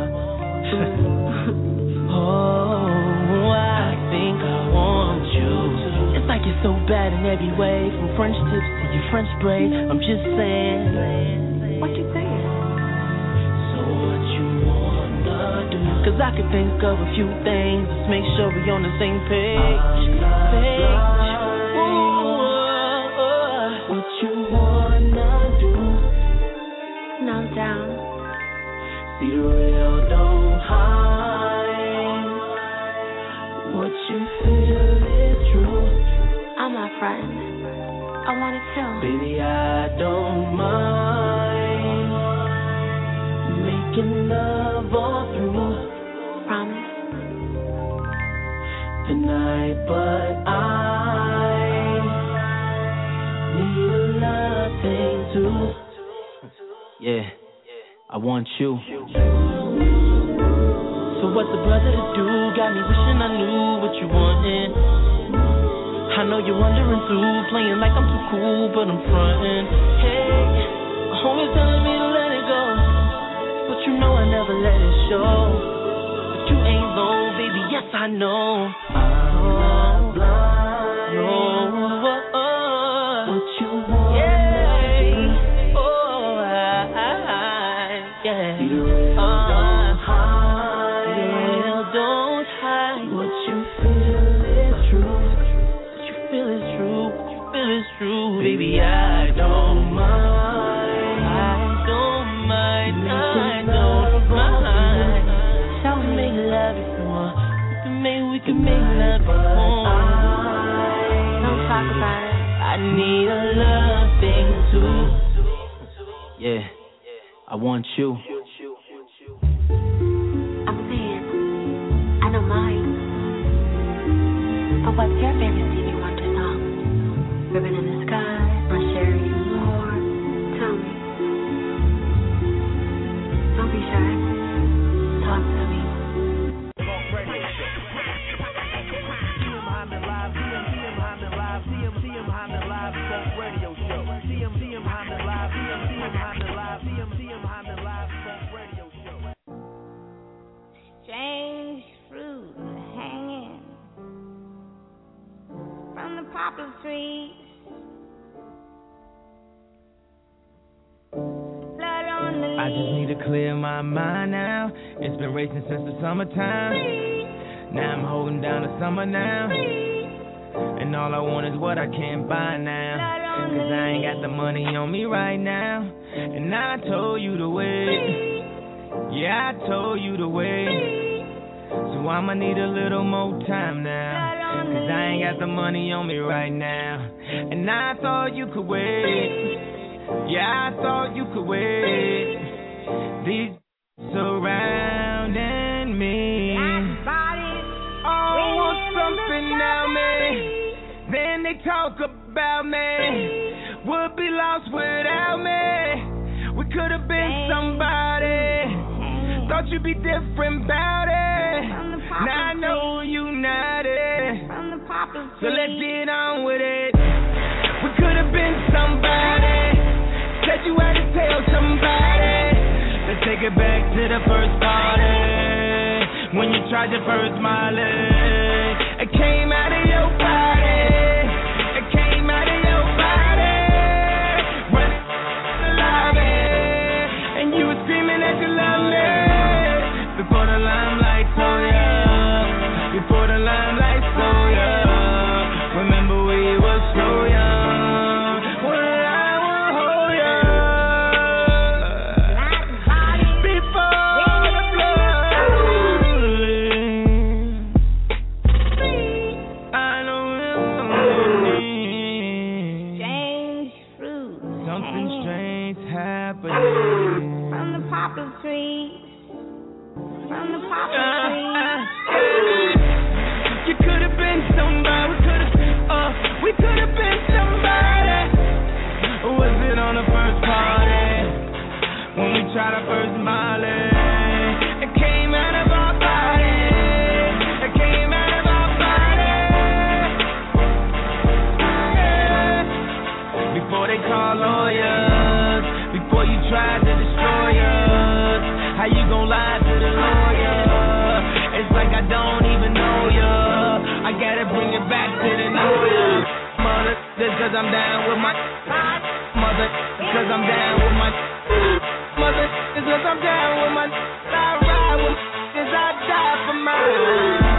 Oh, I think I want you. It's like you're so bad in every way, from French tips to your French braid. I'm just saying. What you saying? So what you wanna do? 'Cause I could think of a few things. Let's make sure we on the same page. What you wanna do? No, I'm down. See the real, don't hide. What you feel is true. I'm not frightened. I want it too. Baby, I don't mind making love all through Promise. tonight, but I need a love thing too. Yeah, I want you. So what's a brother to do? Got me wishing I knew what you wanted. I know you're wondering too, playing like I'm too cool, but I'm frontin'. Hey, always telling me to let it go, but you know I never let it show. But you ain't low, baby, yes I know. I'm blind. No, what you want? Yeah. Oh, yeah. You don't hide. What you feel is true. True, baby, I don't mind. I don't mind. Shall we make love if you want? We can make love if you want. Don't talk about it. I need a love thing too. Yeah, I want you. I'm saying, I don't mind. But what's your favorite Stevie Wonder song? Ribbon in the Sky, or Sherry Moore? Tell me. Don't be shy. Talk to me. Strange fruit hanging from the poplar trees. I just need to clear my mind now. It's been racing since the summertime. Now I'm holding down the summer now. And all I want is what I can't buy now. 'Cause I ain't got the money on me right now. And I told you to wait. Yeah, I told you to wait. So I'ma need a little more time now. 'Cause I ain't got the money on me right now. And I thought you could wait. Yeah, I thought you could wait. These surrounding me. Oh, want something out me. Then they talk about me. Would be lost without me. We could have been somebody. Thought you'd be different about it. Now I know you not it. So let's get on with it. We could have been somebody. Said you had to tell somebody. Let's take it back to the first party. When you tried your first Molly. It came out of your body. It came out of your body. Running the lobby. And you were screaming that you love me. Before the limelight told ya. Before the limelight told ya. Remember we were so young. Well, I will hold ya. Before the blood. I know Strange fruit. something strange happening. From the poplar trees. From the poplar trees. You could have been somebody. We could have been somebody. Was it on the first party? When we tried our first Molly? It came out of our body. It came out of our body. Before they call lawyers. Before you tried to destroy us. How you gon' lie to the lawyer? It's like I don't even know ya. I gotta bring it back to the know ya. Mother, just cause I'm down with my mother, cause I'm down with my mother, just cause I'm down with my I ride with cause I die for mine.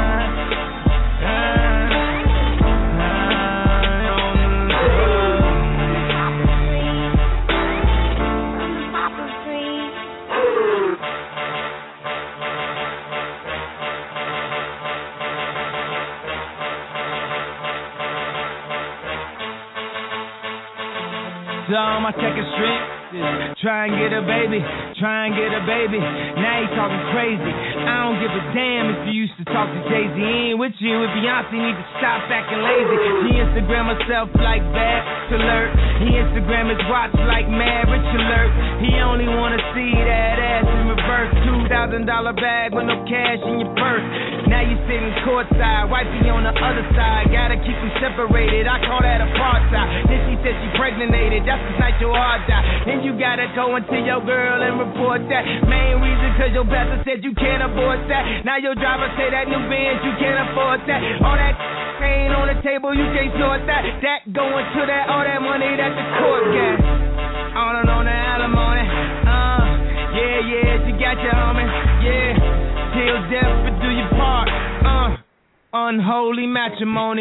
So on my second string, try and get a baby, try and get a baby. Now he talking crazy. I don't give a damn if you used to talk to Jay-Z. He ain't with you if Beyonce need to stop acting lazy. She Instagram herself like Bad Alert. He Instagram his watch like Marriage Alert. He only wanna see that ass in reverse. $2,000 bag with no cash in your purse. Now you sitting courtside, wifey on the other side. Gotta keep them separated, I call that apartheid. Then she said she pregnated, that's the night your heart died. Then you gotta go into your girl and report that. Main reason cause your pastor said you can't afford that. Now your driver say that new Benz you can't afford that. All that ain't on the table, you can't sort that. That going to that, all that money that the court got. On and on the alimony. Yeah, you got your homie. Yeah, till death but do your part. Unholy matrimony.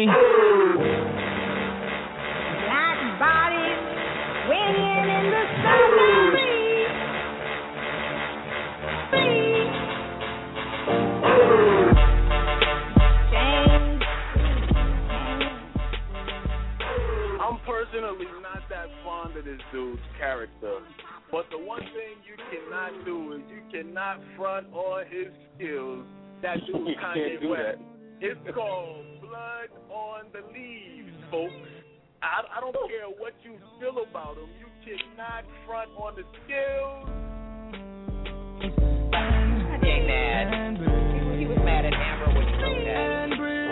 Black bodies swinging in the southern breeze. I'm personally not that fond of this dude's character, but the one thing you cannot do is you cannot front on his skills. That dude Kanye West. It's called Blood on the Leaves, folks. I don't care what you feel about him. You cannot front on the skills. He ain't mad. He was mad at Amber when he wrote that.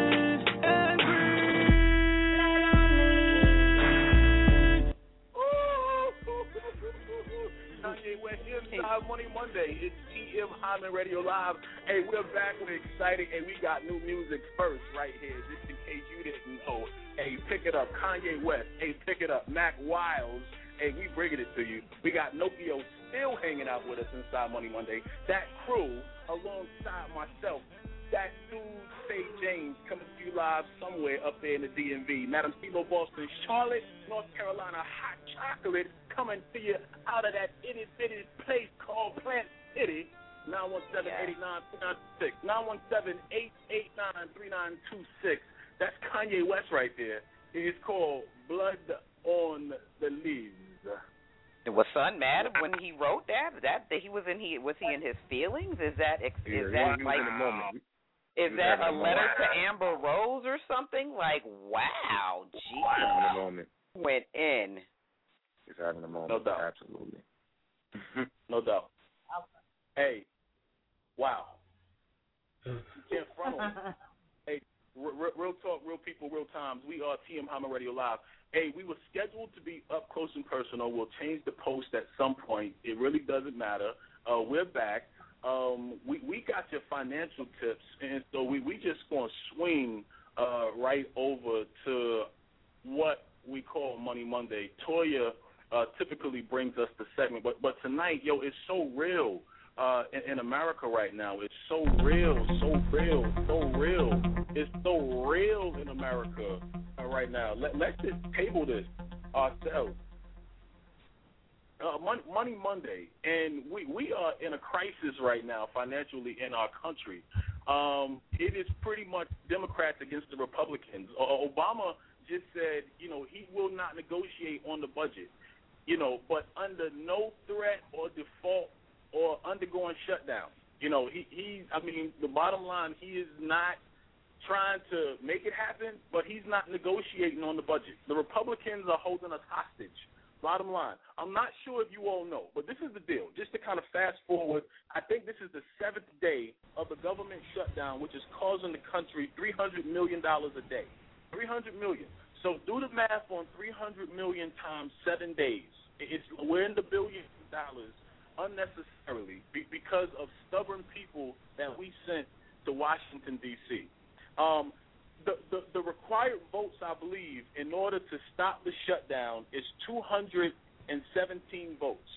Kanye West, Inside Money Monday. It's TM Hyman Radio Live. Hey, we're back. We're excited, and we got new music first right here, just in case you didn't know. Hey, pick it up. Kanye West. Hey, pick it up. Mac Wiles. Hey, we bringing it to you. We got Nokio still hanging out with us Inside Money Monday. That crew, alongside myself, that dude, Say James, coming to you live somewhere up there in the DMV. Madam CeeLo Boston, Charlotte, North Carolina, hot chocolate, coming to you out of that itty-bitty place called Plant City. 917-889-3926. 917-889-3926. That's Kanye West right there. It's called Blood on the Leaves. Was Son mad when he wrote that? Was he in his feelings? Is that like is that a letter to Amber Rose or something? Like, wow, geez. Went in. He's having a moment. No doubt. Absolutely. No doubt. Hey, Wow. You can't front on it. Hey, real talk, real people, real times. We are TM Hyman Radio Live. Hey, we were scheduled to be up close and personal. We'll change the post at some point. It really doesn't matter. We're back. We got your financial tips, and so we just going to swing right over to what we call Money Monday. Toya typically brings us the segment, but tonight, yo, it's so real in America right now. It's so real, so real, so real. It's so real in America right now. Let's just table this ourselves. Money Monday, and we are in a crisis right now financially in our country. It is pretty much Democrats against the Republicans. Obama just said, he will not negotiate on the budget, but under no threat or default or undergoing shutdown. The bottom line, he is not trying to make it happen, but he's not negotiating on the budget. The Republicans are holding us hostage. Bottom line, I'm not sure if you all know, but this is the deal. Just to kind of fast forward, I think this is the 7th day of the government shutdown, which is causing the country $300 million a day. $300 million. So do the math on $300 million times 7 days. We're in the billions of dollars unnecessarily because of stubborn people that we sent to Washington, D.C. The required votes, I believe, in order to stop the shutdown is 217 votes.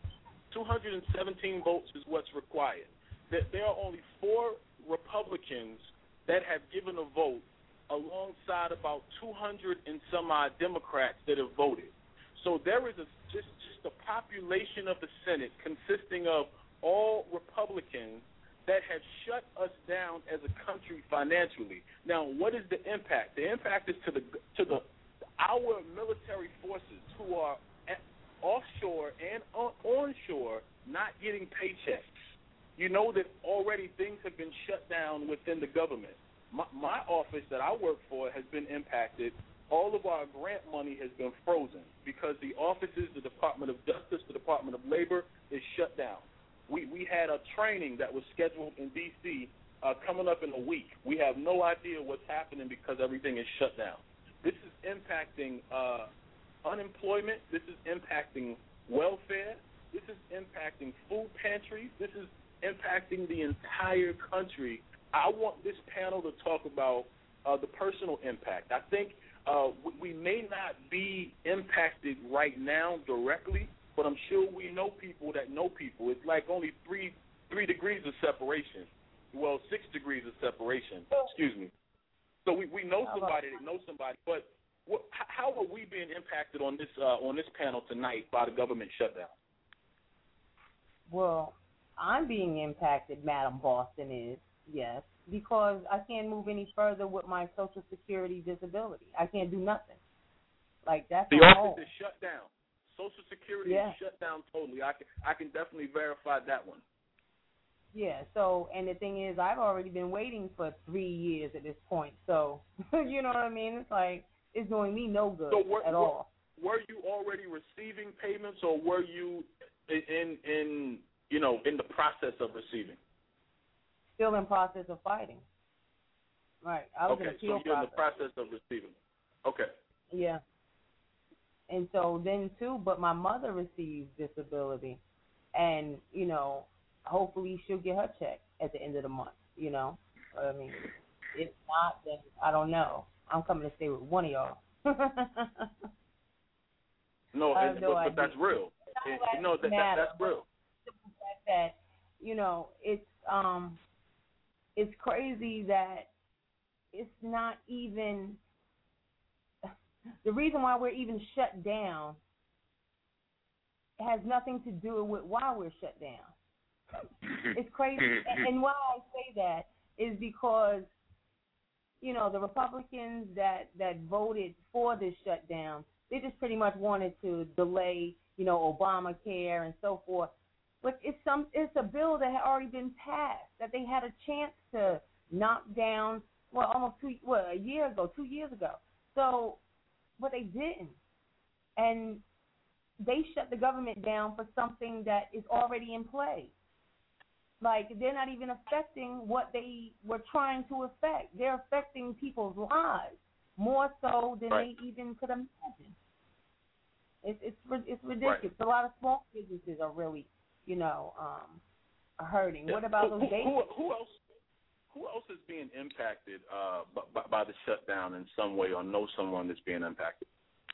217 votes is what's required. There are only 4 Republicans that have given a vote alongside about 200 and some odd Democrats that have voted. So there is just a population of the Senate consisting of all Republicans that have shut us down as a country financially. Now, what is the impact? The impact is to our military forces who are offshore and onshore not getting paychecks. You know that already things have been shut down within the government. My office that I work for has been impacted. All of our grant money has been frozen because the offices, the Department of Justice, the Department of Labor is shut down. We had a training that was scheduled in D.C. Coming up in a week. We have no idea what's happening because everything is shut down. This is impacting unemployment. This is impacting welfare. This is impacting food pantries. This is impacting the entire country. I want this panel to talk about the personal impact. I think we may not be impacted right now directly, but I'm sure we know people that know people. It's like only three degrees of separation. Well, 6 degrees of separation. Excuse me. So we know somebody that knows somebody. But how are we being impacted on this panel tonight by the government shutdown? Well, I'm being impacted, Madam Boston is, yes, because I can't move any further with my Social Security disability. I can't do nothing. Like that's the office is shut down. Social Security is shut down totally. I can definitely verify that one. Yeah, so, and the thing is, I've already been waiting for 3 years at this point. So, you know what I mean? It's like, it's doing me no good at all. Were you already receiving payments, or were you in the process of receiving? Still in process of fighting. Right. I was in so you're in the process of receiving. Okay. Yeah. And so then, too, but my mother receives disability. And, hopefully she'll get her check at the end of the month, I mean, if not, then I don't know. I'm coming to stay with one of y'all. No, but that's real. That's real. That, it's crazy that it's not even the reason why we're even shut down has nothing to do with why we're shut down. It's crazy. And why I say that is because, the Republicans that voted for this shutdown, they just pretty much wanted to delay, Obamacare and so forth. But it's a bill that had already been passed, that they had a chance to knock down, almost 2 years ago. So, but they didn't. And they shut the government down for something that is already in play. Like, they're not even affecting what they were trying to affect. They're affecting people's lives more so than they even could imagine. It's ridiculous. Right. A lot of small businesses are really, hurting. What about those big? Who else is being impacted by the shutdown in some way, or know someone that's being impacted?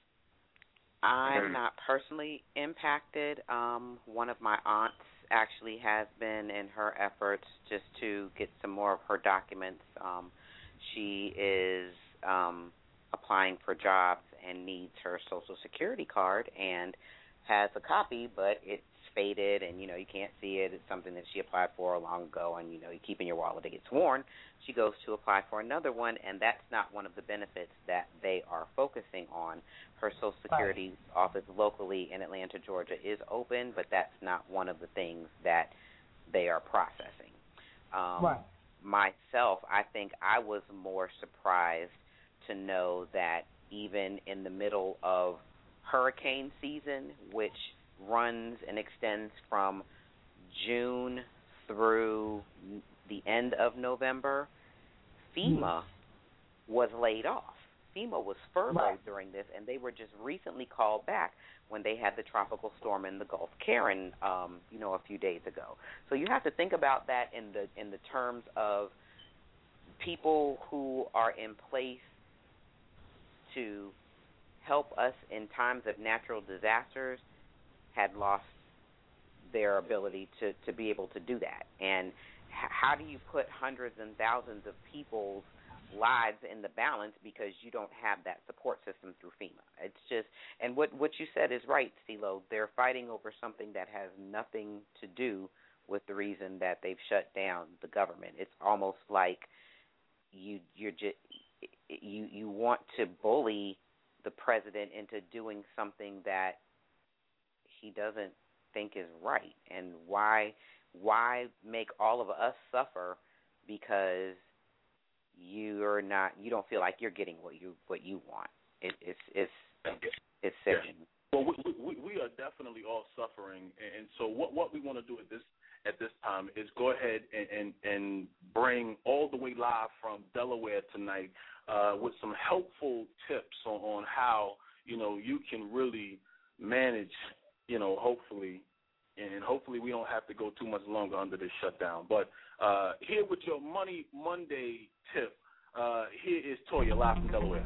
I'm not personally impacted. One of my aunts actually has been in her efforts just to get some more of her documents. She is applying for jobs and needs her Social Security card and has a copy, but it's faded and, you can't see it. It's something that she applied for long ago, and, you keep in your wallet, it gets worn. She goes to apply for another one, and that's not one of the benefits that they are focusing on. Her Social Security office locally in Atlanta, Georgia is open, but that's not one of the things that they are processing. Myself, I think I was more surprised to know that even in the middle of hurricane season, which runs and extends from June through the end of November, FEMA was laid off. FEMA was furloughed during this, and they were just recently called back when they had the tropical storm in the Gulf, Karen, a few days ago. So you have to think about that in the terms of people who are in place to help us in times of natural disasters had lost their ability to be able to do that. And how do you put hundreds and thousands of people's lives in the balance because you don't have that support system through FEMA? It's just, and what you said is right, CeeLo. They're fighting over something that has nothing to do with the reason that they've shut down the government. It's almost like you want to bully the president into doing something that he doesn't think is right. And why make all of us suffer because you don't feel like you're getting what you want? It's sickening. Well, we are definitely all suffering, and so what we want to do at this time is go ahead and bring all the way live from Delaware tonight with some helpful tips on how you can really manage, hopefully we don't have to go too much longer under this shutdown. But here with your Money Monday tip, here is Toya live from Delaware.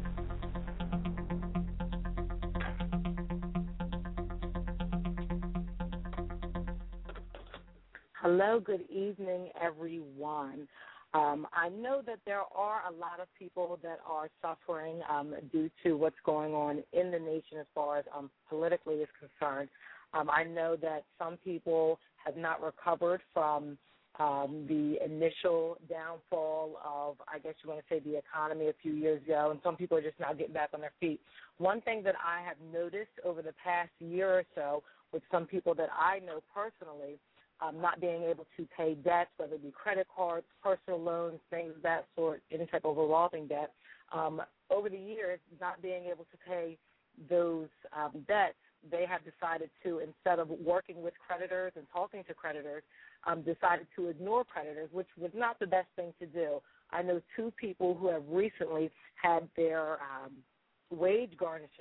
Hello, good evening, everyone. I know that there are a lot of people that are suffering due to what's going on in the nation as far as politically is concerned. I know that some people have not recovered from the initial downfall of, I guess you want to say, the economy a few years ago, and some people are just now getting back on their feet. One thing that I have noticed over the past year or so with some people that I know personally, not being able to pay debts, whether it be credit cards, personal loans, things of that sort, any type of revolving debt, over the years, not being able to pay those debts, they have decided to, instead of working with creditors and talking to creditors, decided to ignore creditors, which was not the best thing to do. I know two people who have recently had their wages garnished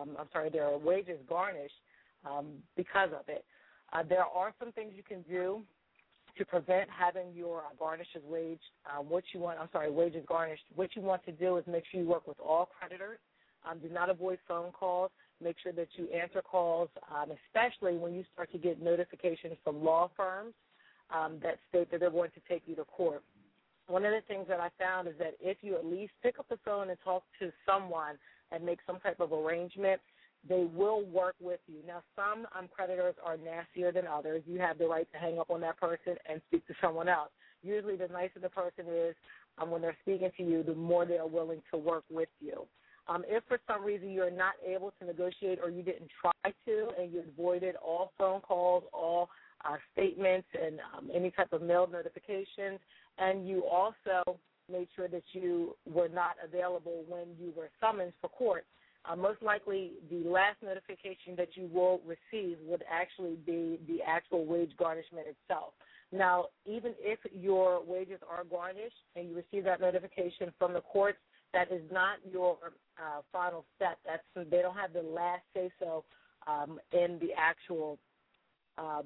because of it. There are some things you can do to prevent having your wages garnished. What you want to do is make sure you work with all creditors. Do not avoid phone calls. Make sure that you answer calls, especially when you start to get notifications from law firms that state that they're going to take you to court. One of the things that I found is that if you at least pick up the phone and talk to someone and make some type of arrangement, they will work with you. Now, some creditors are nastier than others. You have the right to hang up on that person and speak to someone else. Usually the nicer the person is when they're speaking to you, the more they are willing to work with you. If for some reason you're not able to negotiate or you didn't try to and you avoided all phone calls, all statements, and any type of mail notifications, and you also made sure that you were not available when you were summoned for court, most likely the last notification that you will receive would actually be the actual wage garnishment itself. Now, even if your wages are garnished and you receive that notification from the courts, that is not your final step. They don't have the last say-so in the actual I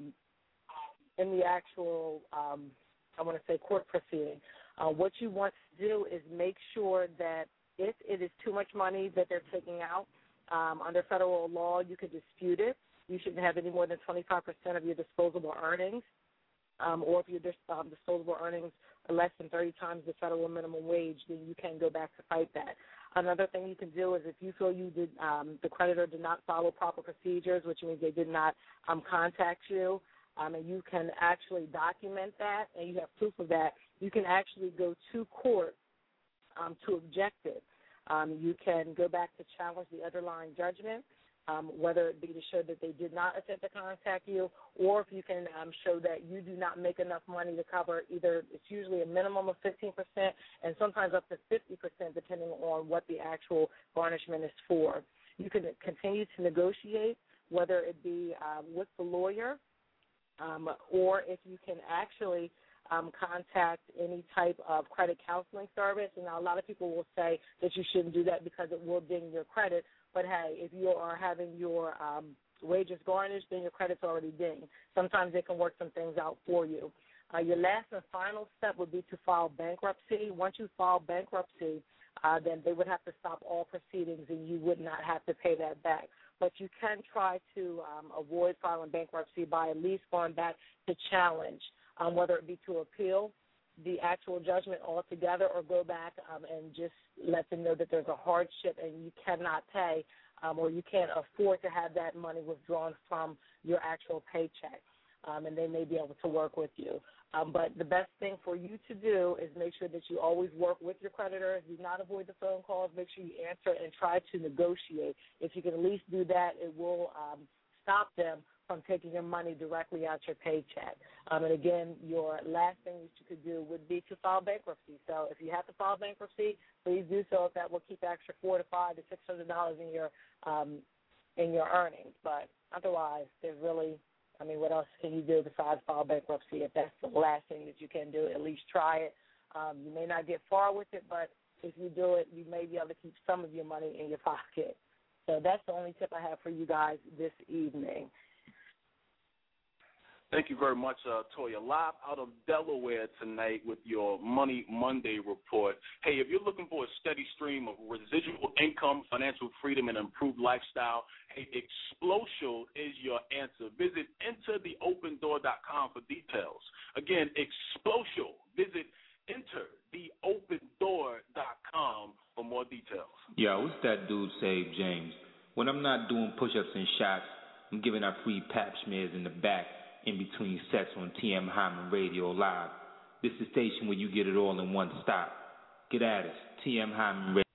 want to say court proceeding. What you want to do is make sure that if it is too much money that they're taking out, under federal law, you can dispute it. You shouldn't have any more than 25% of your disposable earnings, or if your disposable earnings are less than 30 times the federal minimum wage, then you can go back to fight that. Another thing you can do is if you feel the creditor did not follow proper procedures, which means they did not contact you, and you can actually document that and you have proof of that, you can actually go to court to object it. You can go back to challenge the underlying judgment, whether it be to show that they did not attempt to contact you, or if you can show that you do not make enough money to cover either, it's usually a minimum of 15% and sometimes up to 50% depending on what the actual garnishment is for. You can continue to negotiate, whether it be with the lawyer, or if you can actually contact any type of credit counseling service. And now a lot of people will say that you shouldn't do that because it will ding your credit. But, hey, if you are having your wages garnished, then your credit's already dinged. Sometimes they can work some things out for you. Your last and final step would be to file bankruptcy. Once you file bankruptcy, then they would have to stop all proceedings and you would not have to pay that back. But you can try to avoid filing bankruptcy by at least going back to challenge, whether it be to appeal the actual judgment altogether or go back and just let them know that there's a hardship and you cannot pay or you can't afford to have that money withdrawn from your actual paycheck, and they may be able to work with you. But the best thing for you to do is make sure that you always work with your creditor. Do not avoid the phone calls. Make sure you answer and try to negotiate. If you can at least do that, it will stop them from taking your money directly out your paycheck. And again, your last thing that you could do would be to file bankruptcy. So if you have to file bankruptcy, please do so. If that will keep extra $400 to $600 in your earnings. But otherwise, there's really, what else can you do besides file bankruptcy? If that's the last thing that you can do, at least try it. You may not get far with it, but if you do it, you may be able to keep some of your money in your pocket. So that's the only tip I have for you guys this evening. Thank you very much, Toya. Live out of Delaware tonight with your Money Monday report. Hey, if you're looking for a steady stream of residual income, financial freedom, and improved lifestyle, hey, Explosial is your answer. Visit entertheopendoor.com for details. Again, Explosial. Visit entertheopendoor.com for more details. Yo, what's that dude say, James? When I'm not doing push-ups and shots, I'm giving out free pap smears in the back in between sets on TM Hyman Radio Live. This is the station where you get it all in one stop. Get at us, TM Hyman Radio.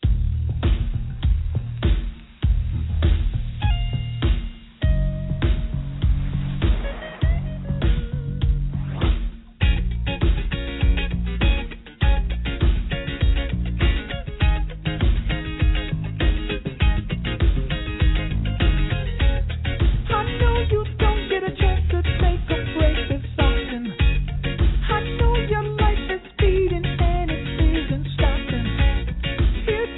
Your life is speeding and it isn't stopping.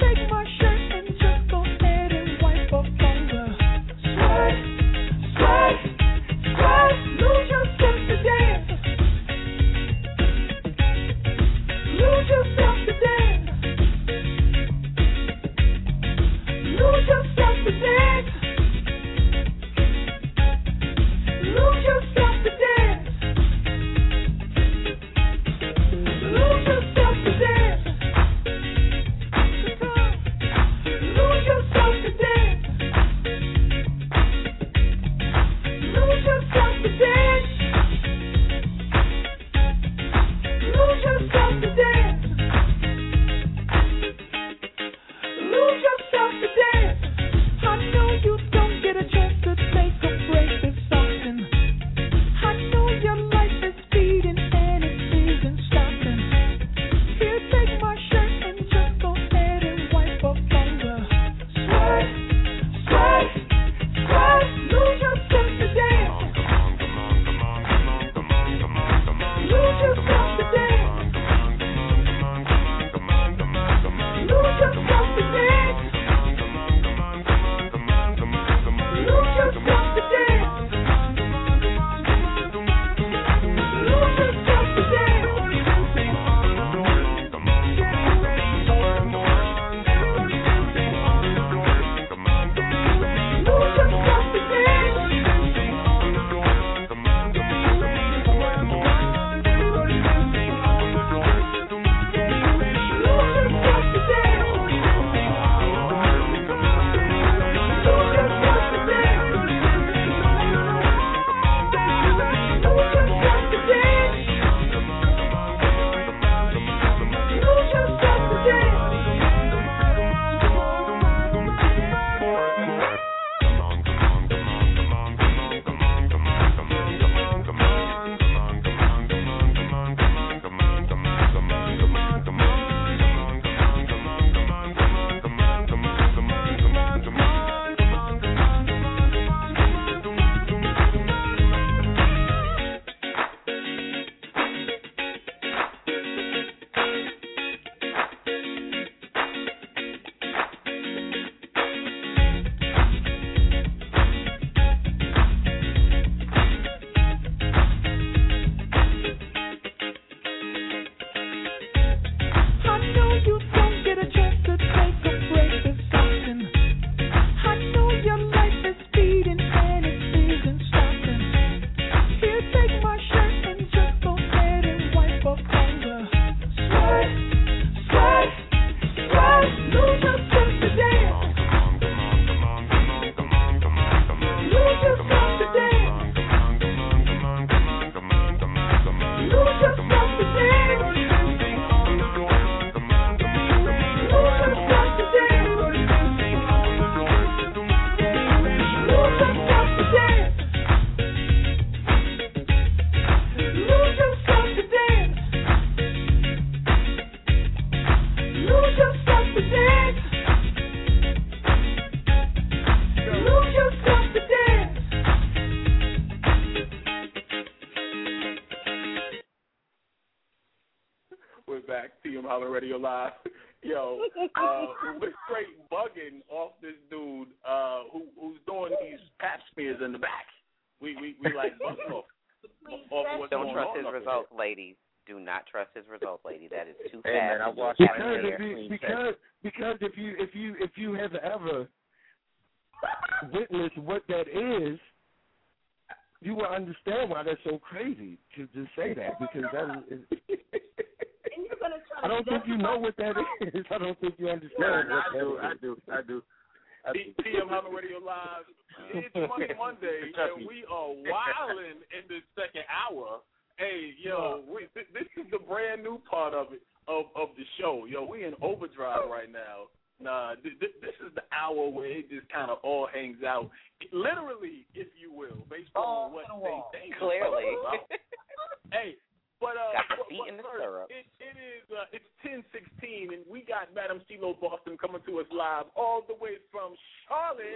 Holler Radio Live. Yo, we're straight bugging off this dude who's doing these pap smears in the back. We like bugging off what's Don't going trust on his up results, ladies. Do not trust his results, lady. That is too Hey, fast. man, I watched because if you have ever witnessed what that is, you will understand why that's so crazy to just say that, because that is. And you're gonna try I don't think you know what that is. I don't think you understand. I do. TM Hyman Radio Live. It's Monday, and we are wilding in the second hour. Hey, yo, this is the brand new part of it of the show. Yo, we in overdrive right now. Nah, this is the hour where it just kind of all hangs out, literally, if you will, based on what they think. Clearly. Hey, but got the feet in the syrup. It's 10:16, and we got Madam CeeLo Boston coming to us live all the way from Charlotte.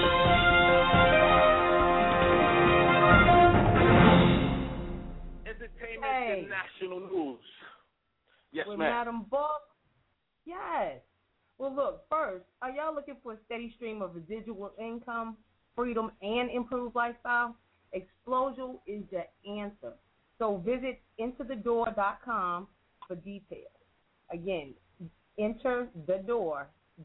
Entertainment International News. Yes, with ma'am. Madam Boss. Yes. Well, look, first, are y'all looking for a steady stream of residual income, freedom, and improved lifestyle? Explosion is the answer. So visit enterthedoor.com for details. Again, enterthedoor.com.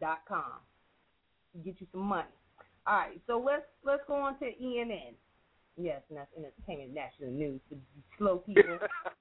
Get you some money. All right, so let's go on to ENN. Yes, and that's Entertainment National News for slow people.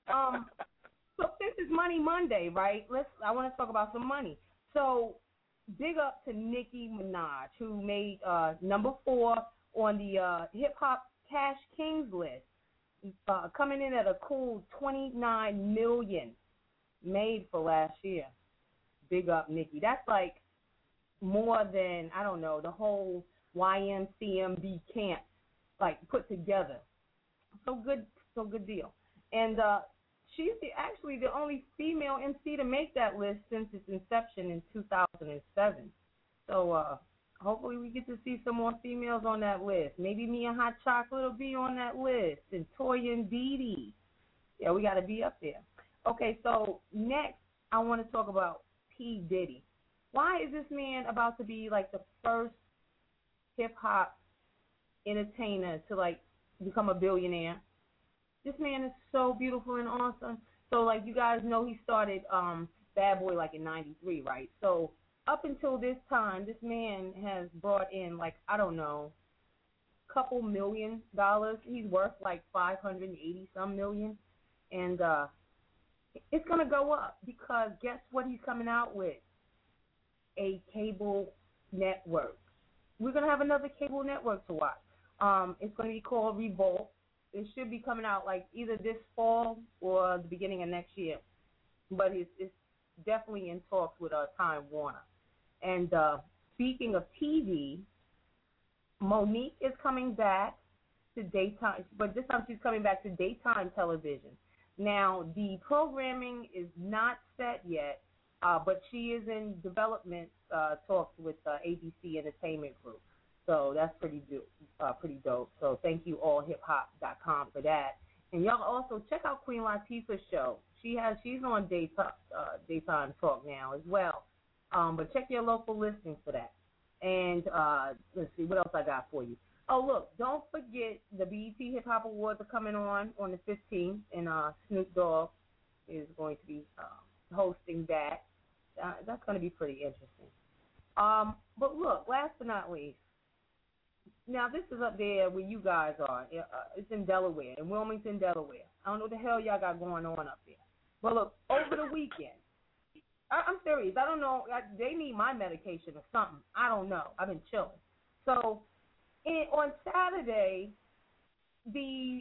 So since it's Money Monday, right? I want to talk about some money. So big up to Nicki Minaj, who made number 4 on the Hip Hop Cash Kings list, coming in at a cool $29 million made for last year. Big up, Nicki. That's like more than, I don't know, the whole YMCMB camp like put together. So good deal. And she's actually the only female MC to make that list since its inception in 2007. So hopefully we get to see some more females on that list. Maybe me and Hot Chocolate will be on that list, and Toya and Dee Dee. Yeah, we got to be up there. Okay, so next I want to talk about P. Diddy. Why is this man about to be like the first hip-hop entertainer to like become a billionaire? This man is so beautiful and awesome. So, like, you guys know he started Bad Boy, like, in 93, right? So, up until this time, this man has brought in, like, I don't know, couple $1 million. He's worth, like, 580-some million. And it's going to go up because guess what he's coming out with? A cable network. We're going to have another cable network to watch. It's going to be called Revolt. It should be coming out like either this fall or the beginning of next year. But it's definitely in talks with Time Warner. And speaking of TV, Monique is coming back to daytime, but this time she's coming back to daytime television. Now, the programming is not set yet, but she is in development talks with ABC Entertainment Group. So that's pretty dope. So thank you allhiphop.com for that. And y'all also check out Queen Latifah's show. She's on daytime talk now as well. But check your local listings for that. And let's see what else I got for you. Oh, look, don't forget the BET Hip Hop Awards are coming on the 15th, and Snoop Dogg is going to be hosting that. That's going to be pretty interesting. But look, last but not least, now, this is up there where you guys are. It's in Delaware, in Wilmington, Delaware. I don't know what the hell y'all got going on up there. But look, over the weekend, I'm serious. I don't know. They need my medication or something. I don't know. I've been chilling. So, on Saturday, the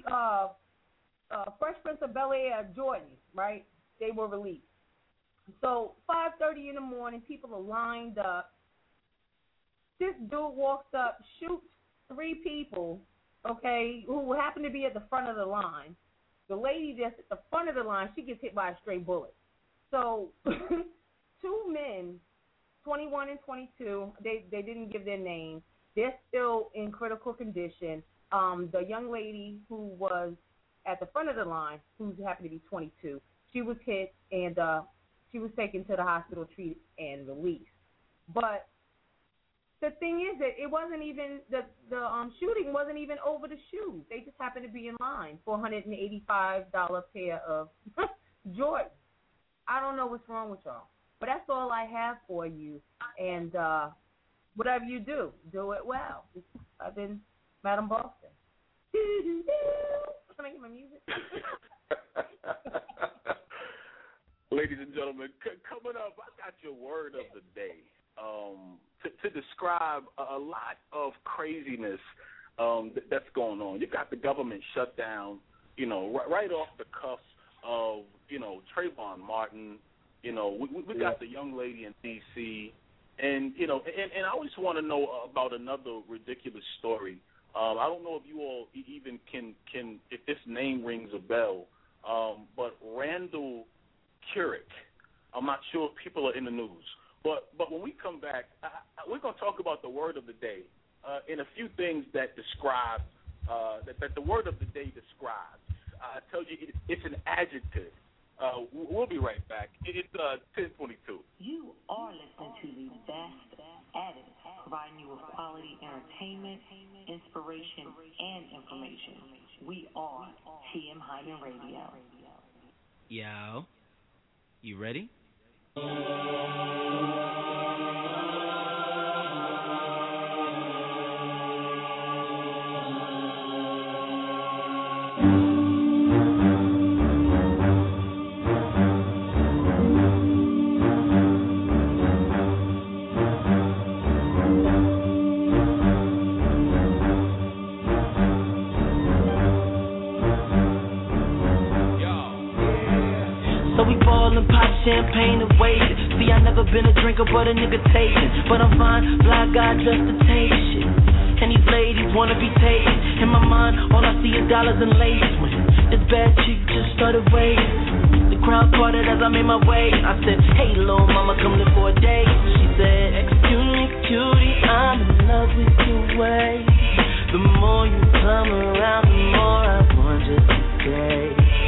Fresh Prince of Bel-Air Jordans, right, they were released. So, 5:30 in the morning, people are lined up. This dude walks up, shoots 3 people, okay, who happen to be at the front of the line. The lady that's at the front of the line, she gets hit by a stray bullet. So 2 men, 21 and 22, they didn't give their names. They're still in critical condition. The young lady who was at the front of the line, who happened to be 22, she was hit, and She was taken to the hospital, treated, and released. But the thing is that it wasn't even the shooting wasn't even over the shoes. They just happened to be in line. $485 pair of Jordans. I don't know what's wrong with y'all, but that's all I have for you. And whatever you do it well. I've been Madam Boston. Can I get my music? Ladies and gentlemen, coming up, I got your word of the day. To describe a lot of craziness that's going on. You got the government shut down, right off the cuffs of, Trayvon Martin. We got the young lady in D.C., and I just want to know about another ridiculous story. I don't know if you all even can if this name rings a bell, but Randall Keurig. I'm not sure if people are in the news. But when we come back, we're going to talk about the word of the day and a few things that describe, that the word of the day describes. I tell you, it's an adjective. We'll be right back. It's 10:22. You are listening to the best at it, providing you with quality entertainment, inspiration, and information. We are TM Hyman Radio. Yo, you ready? Champagne and wasted. See, I never been a drinker, but a nigga tasting. But I'm fine, fly guy just to taste shit. And these ladies wanna be taken. In my mind, all I see is dollars and laces. When this bad chick just started waiting, the crowd parted as I made my way. I said, hey, little mama, come live for a day. She said, excuse me, cutie, I'm in love with your way. The more you come around, the more I want you to stay.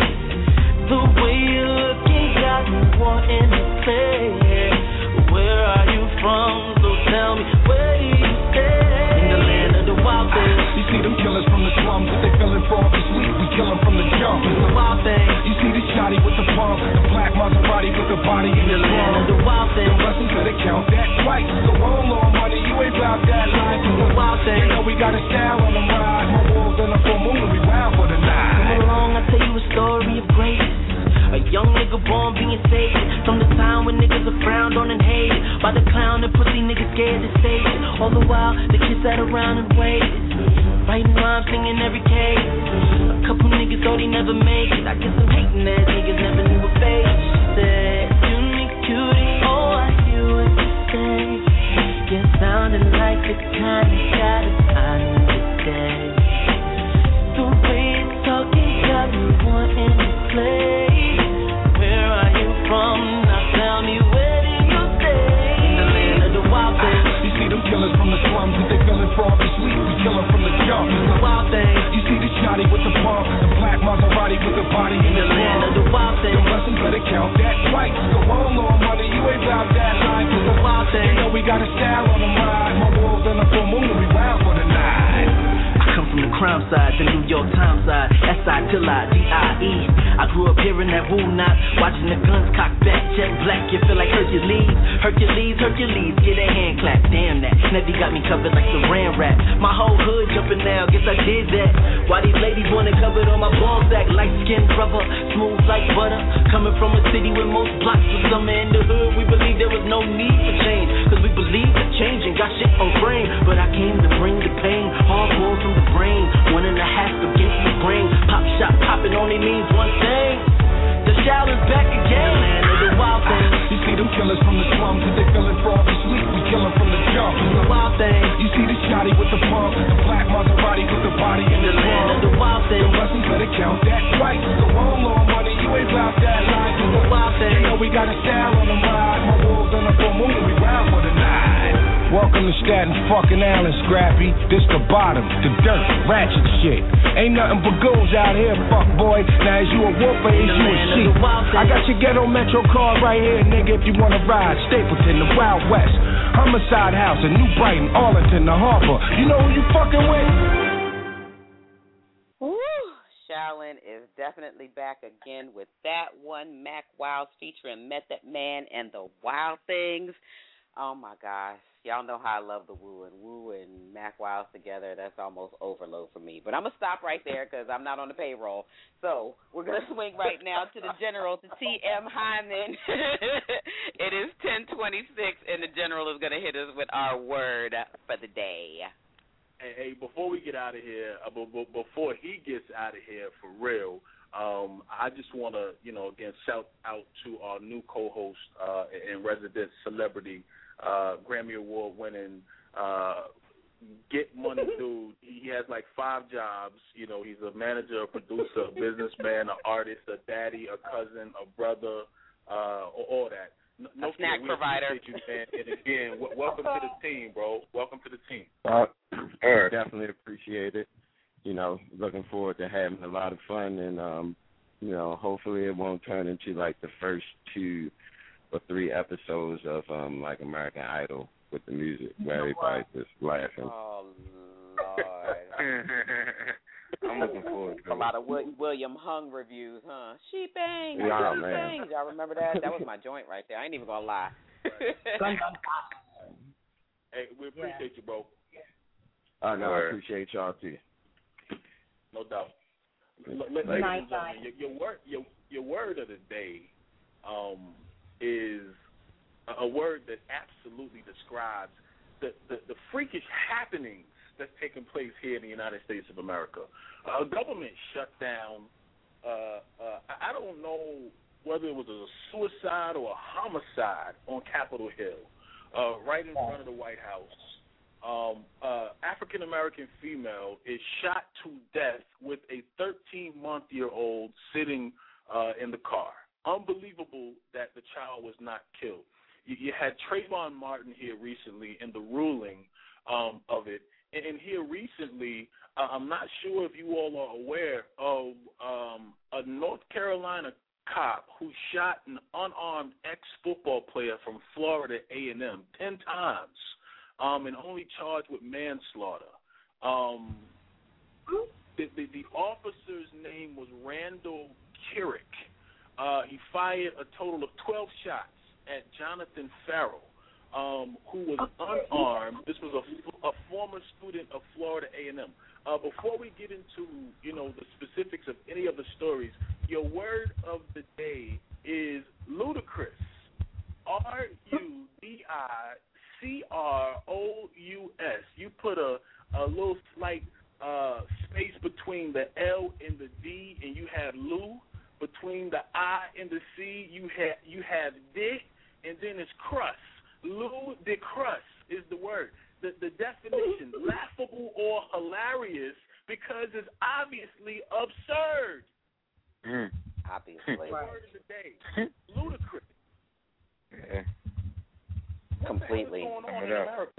The way you're looking got me wanting to play. Where are you from? So tell me, where do you stay? In the land of the wild things. You see them killers from the slums, if they feeling for this week, we kill them from the jump. It's the wild thing. You see the shotty with the pump, the black Maserati with the body in the land of the wild thing. The blessings better count that twice. So roll on money, you ain't about that life. It's the wild thing. You know we got a style on the ride. My wolves in the full moon, we wild for the night. Come along, I'll tell you a story of greatness. A young nigga born being saved from the time when niggas are frowned on and hated by the clown and pussy niggas scared to stage it. All the while, the kids sat around and waited, writing rhymes, singing every case. A couple niggas thought he never make it. I guess some hating ass niggas never knew a face. She said, cutie, cutie, all I hear what you say. You're sounding like the kind of guy that I need today. The way you're talking got me wanting to play. Where are you from? Now tell me, where do you stay? In the land of the wild things. You see them killers from the slums, if they feeling for this week, we kill them from the jump. It's the wild things. You see the shotty with the pump, the black Maserati with the body in the land of the wild things. The blessings better count that twice. So roll on money, you ain't about that life. It's the wild things. You know we got a style on the ride. My wolves in the full moon, we wild for the night. Come from the crime side, the New York Times side, S.I. till I, D.I.E. I grew up hearing that woo knot, watching the guns cock back, jet black, you feel like Hercules, Hercules, Hercules, get a hand clap, damn that, Nevy got me covered like the Ram rap, my whole hood jumping now, guess I did that, why these ladies want it covered on my ball sack, light skin brother, smooth like butter, coming from a city with most blocks of summer in the hood, we believe there was no need for change, cause we believe that changing got shit on frame, but I came to bring the pain, hard boiled from the brain, 1.5 against the brain, pop shot popping only means one thing, the shout is back again, land of the wild thing. You see them killers from the slums, if they feeling for this week, we kill them from the jump. It's the wild thing. You see the shotty with the pump, the black Maserati with the body in the land of the wild thing. The blessings better count that twice. So roll on money, you ain't about that life. It's the wild thing. You know we got a style on the ride. My wolves in the full moon, we ride for the night. Welcome the Staten fucking Island, Scrappy. This the bottom, the dirt, ratchet shit. Ain't nothing but goons out here, fuck boy. Now is you a wolf or is you a sheep? I got your ghetto metro card right here, nigga, if you wanna ride. Stapleton, the Wild West, Homicide House, in New Brighton, Arlington, the Harbor. You know who you fucking with? Woo! Shaolin is definitely back again with that one. Mac Wiles featuring Method Man and the Wild Things. Oh my gosh. Y'all know how I love the Woo and Mac Wiles together. That's almost overload for me. But I'm going to stop right there because I'm not on the payroll. So we're going to swing right now to the General, to T.M. Hyman. It is 10:26, and the General is going to hit us with our word for the day. Hey, before we get out of here, before he gets out of here for real, I just want to, again, shout out to our new co-host and resident celebrity, Grammy Award-winning, Get Money dude. He has like 5 jobs. He's a manager, a producer, a businessman, an artist, a daddy, a cousin, a brother, all that. No, a snack provider. You, man. And again, welcome to the team, bro. Welcome to the team. Definitely appreciate it. Looking forward to having a lot of fun, and hopefully it won't turn into like the first 2 or 3 episodes of like American Idol with the music where everybody's just laughing. Oh Lord. I'm looking forward to it. A lot of William Hung reviews, huh? She bangs, yeah, she man. bangs. Y'all remember that? That was my joint right there. I ain't even gonna lie. Hey, we appreciate you, bro. No, I appreciate y'all too. No doubt. Ladies and gentlemen, your word of the day is a word that absolutely describes the freakish happenings that's taking place here in the United States of America. A government shutdown. I don't know whether it was a suicide or a homicide on Capitol Hill, right in front of the White House. African-American female is shot to death with a 13-month-old sitting in the car. Unbelievable that the child was not killed. You had Trayvon Martin here recently in the ruling of it. And here recently, I'm not sure if you all are aware of a North Carolina cop who shot an unarmed ex-football player from Florida A&M 10 times and only charged with manslaughter. The officer's name was Randall Kirrick. He fired a total of 12 shots at Jonathan Farrell, who was unarmed. This was a former student of Florida A&M. Before we get into, the specifics of any of the stories, your word of the day is ludicrous. RUDICROUS. You put a little slight space between the L and the D, and you have Lou. Between the I and the C, you have dick, and then it's crust. Ludicrous is the word. The definition, laughable or hilarious, because it's obviously absurd. Obviously. Word of the day, ludicrous. Yeah. Completely. What's going on in America?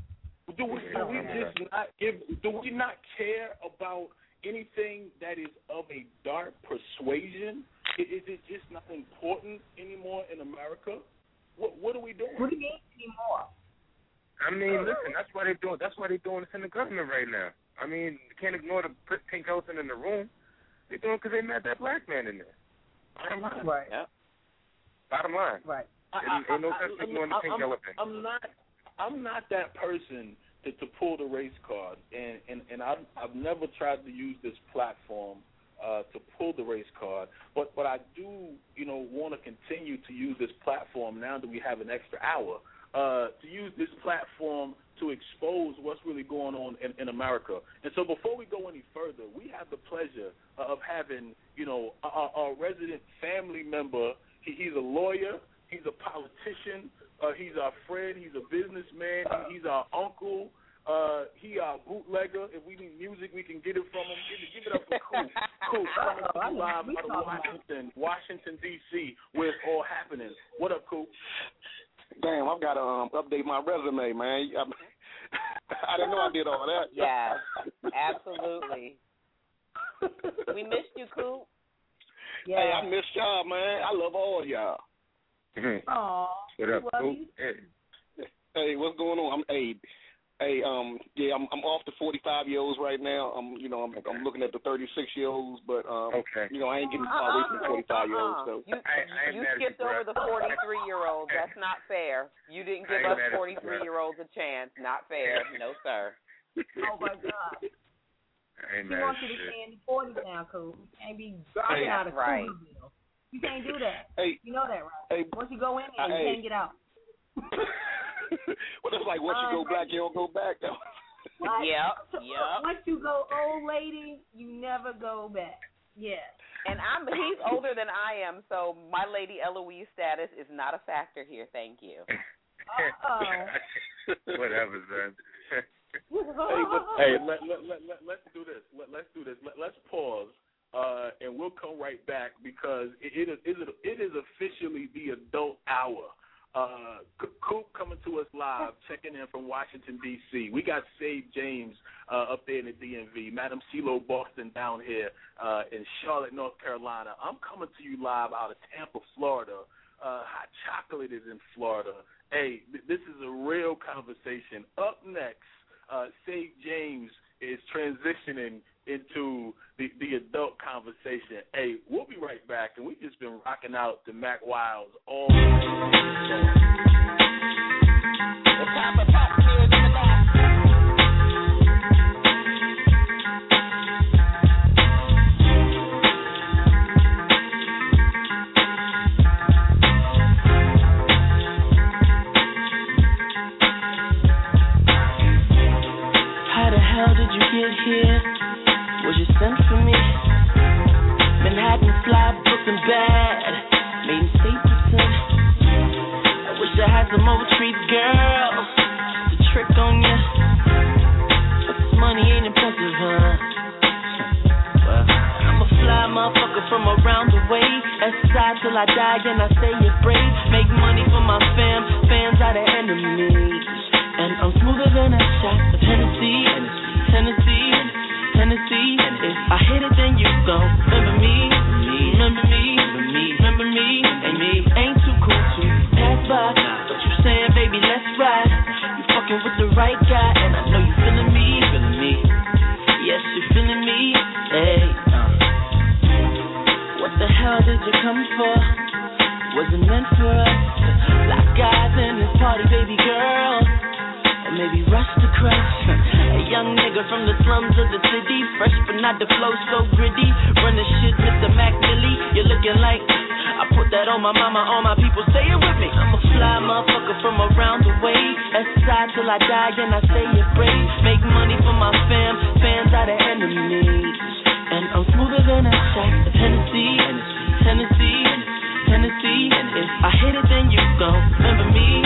Do we not care about anything that is of a dark persuasion? Is it just not important anymore in America? What are we doing? What do you mean anymore? I mean, listen, that's why they're doing this in the government right now. I mean, you can't ignore the pink elephant in the room. They're doing it because they met that black man in there. Bottom line. Right. Yeah. Bottom line. Right. Ain't no such thing ignoring the pink elephant. I'm not that person to pull the race card, and I've never tried to use this platform to pull the race card, but I do want to continue to use this platform now that we have an extra hour to use this platform to expose what's really going on in America. And so before we go any further, we have the pleasure of having our resident family member. He's a lawyer, he's a politician, he's our friend, he's a businessman, he's our uncle. He our bootlegger. If we need music, we can get it from him. Give it up for Coop. Coop, coming to you live out of Washington, D.C., where it's all happening. What up, Coop? Damn, I've got to update my resume, man. I didn't know I did all that. Yes, absolutely. We missed you, Coop. Yeah. Hey, I missed y'all, man. I love all y'all. Aw. What up, Coop? Hey, what's going on? I'm off the 45-year-olds right now. I'm looking at the 36-year-olds, but I ain't getting far away from the 45-year-olds. So you skipped over the 43-year-olds. That's not fair. You didn't give us 43-year-olds a chance. Not fair. No, sir. Oh my God. He wants you to stay in the 40s now, Coop. You can't be dropping out of school. You can't do that. Hey, you know that, right? Hey, once you go in there, you can't get out. Well, it's like once you go black, you don't go back, though. What? Yep. Once you go old lady, you never go back. Yeah. And he's older than I am, so my Lady Eloise status is not a factor here. Thank you. Whatever, son. Let's do this. Let's pause, and we'll come right back because it is officially the adult hour. Coop coming to us live, checking in from Washington, D.C. We got Save James up there in the DMV, Madam CeeLo Boston down here in Charlotte, North Carolina. I'm coming to you live out of Tampa, Florida. Hot Chocolate is in Florida. Hey, this is a real conversation. Up next, Save James is transitioning into the adult conversation. Hey, we'll be right back, and we've just been rocking out the Mac Wilds all the time for pop smears in the back. How the hell did you get here? Was you sent for me? Manhattan fly, Brooklyn bad, made in Stapleton. I wish I had some old treat, girl, to trick on ya. But this money ain't impressive, huh? Well, I'm a fly motherfucker from around the way. SI till I die and I stay afraid. Make money for my fans are the enemies. And I'm smoother than a shot of Hennessy. If I hit it, then you gon' remember me. And me ain't too cool to pass by. But you saying, baby, let's ride. You fucking with the right guy, and I know you feeling me. Yes, you feeling me. Hey, what the hell did you come for? Wasn't meant for us. Black guys in this party, baby girl. Or maybe rush to crush. A young nigga from the slums of the city, fresh but not the flow so gritty. Run the shit, Mr. Mac Millie. You're looking like I put that on my mama, all my people say it with me. I'm a fly motherfucker from around the way. SI till I die and I stay afraid. Make money for my fans are the enemies. And I'm smoother than a shot of Hennessy. If I hit it, then you gon' remember me.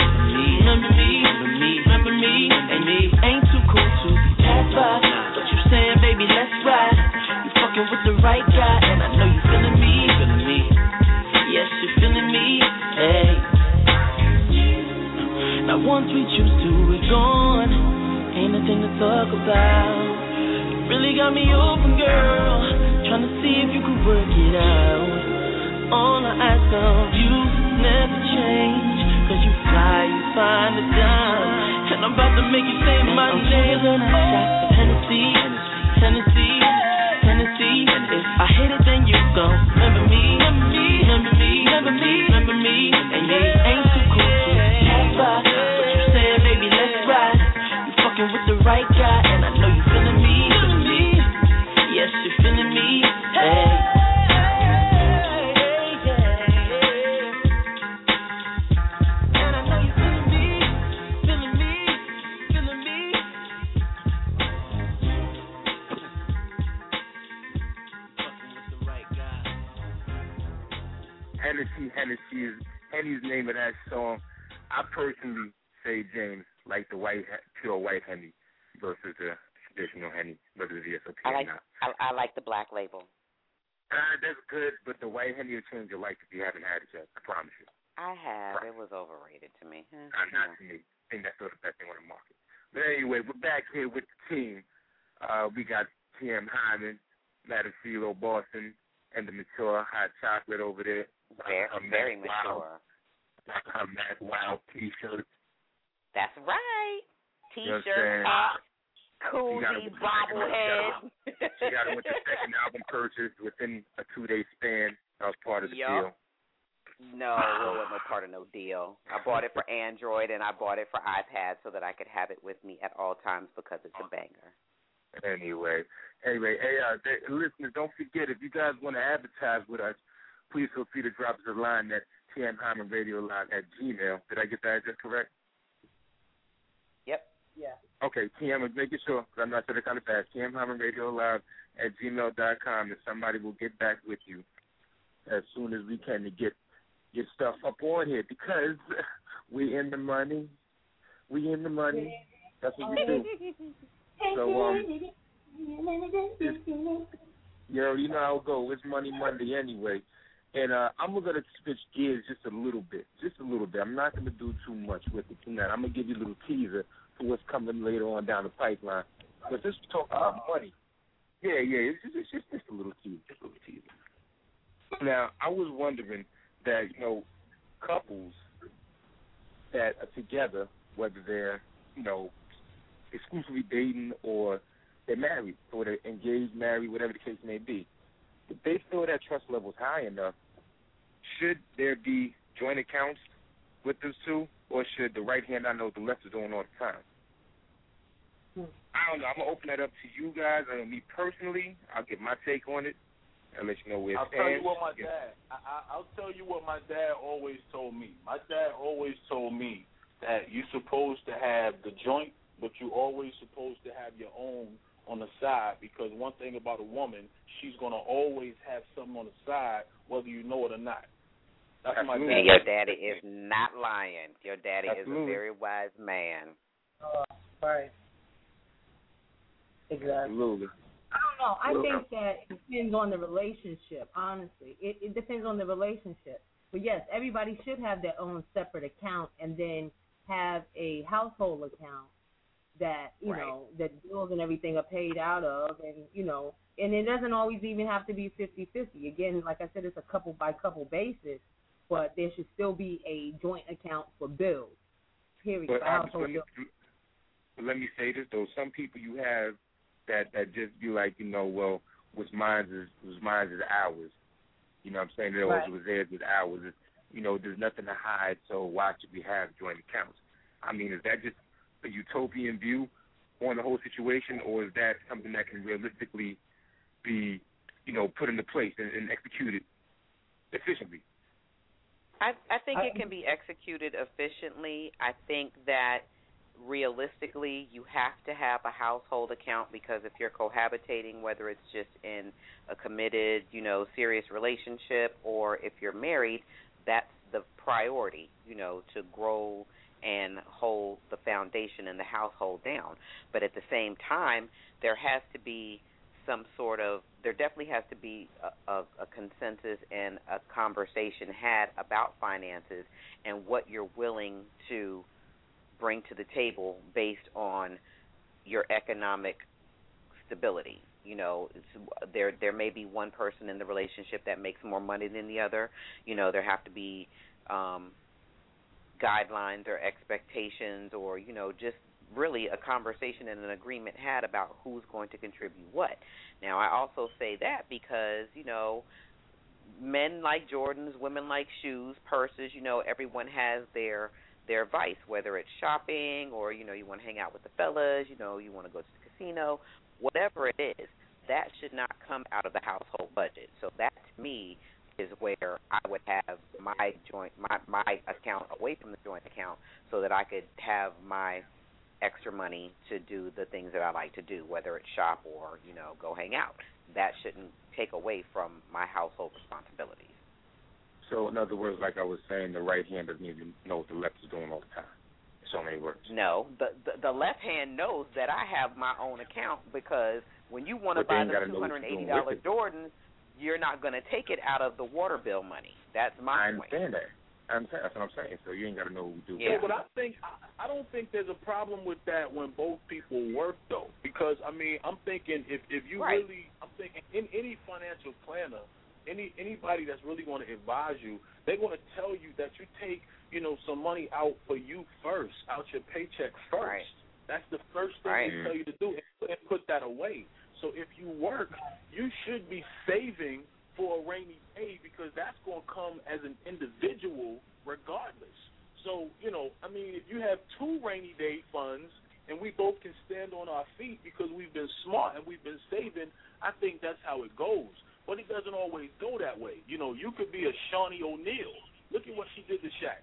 And me ain't too cool to pass by. But you saying, baby, let's ride. You fucking with the right guy, and I know you feeling me. Yes, you feeling me. Hey. Now once we choose to, we're gone. Ain't nothing to talk about. You really got me open, girl. Trying to see if you could work it out. All I ask of you never change. Cause you fly, you find a dime. And I'm about to make you say my name. I'm shot of Hennessy. If I hit it, then you gon' remember me. And you ain't too cool to pass by. But you saying, baby, let's ride. You fucking with the right guy, and I know you feeling me. Yes, you feeling me. Hey. Henny's name of that song. I personally say, James, like the pure white Henny versus the traditional Henny, whether it's VSOP or not. I like the black label. That's good, but the white Henny will change your life if you haven't had it yet. I promise you. I have. It was overrated to me. Not to me. I think that's still the best thing on the market. But anyway, we're back here with the team. We got T.M. Hyman, Latafilo Boston, and the mature hot chocolate over there. Very mature. Her Mac Wild T-shirt. That's right. T-shirt, hat, koozie, bobblehead. She got it with the second album purchase within a 2-day span. That was part of the deal. No, it wasn't no part of no deal. I bought it for Android and I bought it for iPad so that I could have it with me at all times because it's a banger. Anyway, hey, listeners, don't forget, if you guys want to advertise with us, please feel free to drop us a line at tmhymanradiolive@gmail. Did I get that address correct? Yep. Yeah. Okay, TM, making sure, because I'm not sure they're kind of fast. tmhymanradiolive@gmail.com, and somebody will get back with you as soon as we can to get stuff up on here, because we in the money. We in the money. That's what we do. So, you know how it goes. It's Money Monday anyway. And I'm going to switch gears just a little bit. I'm not going to do too much with it tonight. I'm going to give you a little teaser for what's coming later on down the pipeline. But just talk about money. Yeah, it's just a little teaser. Now, I was wondering that, couples that are together, whether they're, exclusively dating or they're married or they're engaged, married, whatever the case may be, if they feel that trust level is high enough, should there be joint accounts with those two, or should the right hand, I know the left is doing all the time? I don't know. I'm going to open that up to you guys. Me personally, I'll give my take on it. I'll let you know where it stands. I'll tell you what my dad always told me. My dad always told me that you're supposed to have the joint, but you're always supposed to have your own on the side, because one thing about a woman, she's going to always have something on the side, whether you know it or not. That's my dad. And your daddy is not lying. Your daddy is a very wise man. Right. Exactly. Absolutely. I don't know. I think that it depends on the relationship, honestly. It depends on the relationship. But, yes, everybody should have their own separate account and then have a household account that, you know, that bills and everything are paid out of. And, and it doesn't always even have to be 50-50. Again, like I said, it's a couple-by-couple basis, but there should still be a joint account for bills, period. But let me say this, though. Some people you have that just be like, well, what's mine is ours. You know what I'm saying? What's theirs is ours. There's nothing to hide, so why should we have joint accounts? I mean, is that just a utopian view on the whole situation, or is that something that can realistically be, put into place and executed efficiently? I think it can be executed efficiently. I think that realistically you have to have a household account, because if you're cohabitating, whether it's just in a committed, serious relationship, or if you're married, that's the priority, to grow and hold the foundation and the household down. But at the same time, there definitely has to be a consensus and a conversation had about finances and what you're willing to bring to the table based on your economic stability. There may be one person in the relationship that makes more money than the other. There have to be guidelines or expectations, or just really a conversation and an agreement had about who's going to contribute what. Now, I also say that because men like Jordans, women like shoes, purses. Everyone has their vice, whether it's shopping or you want to hang out with the fellas, you want to go to the casino, whatever it is. That should not come out of the household budget. So that, to me, is where I would have my account away from the joint account, so that I could have my extra money to do the things that I like to do, whether it's shop or go hang out. That shouldn't take away from my household responsibilities. So, in other words, like I was saying, the right hand doesn't even know what the left is doing all the time. So many words. No, the left hand knows that I have my own account, because when you want to buy the $280 Jordans, you're not going to take it out of the water bill money. That's my point. I That's what I'm saying. So you ain't got to know what we do. Yeah, but I don't think there's a problem with that when both people work though, because I mean I'm thinking if you really, I'm thinking in any financial planner, anybody that's really going to advise you, they're going to tell you that you take some money out for you first, out your paycheck first. Right. That's the first thing they tell you to do, and put that away. So if you work, you should be saving for a rainy day, because that's going to come as an individual regardless. So, I mean, if you have 2 rainy day funds and we both can stand on our feet because we've been smart and we've been saving, I think that's how it goes. But it doesn't always go that way. You could be a Shawnee O'Neal. Look at what she did to Shaq.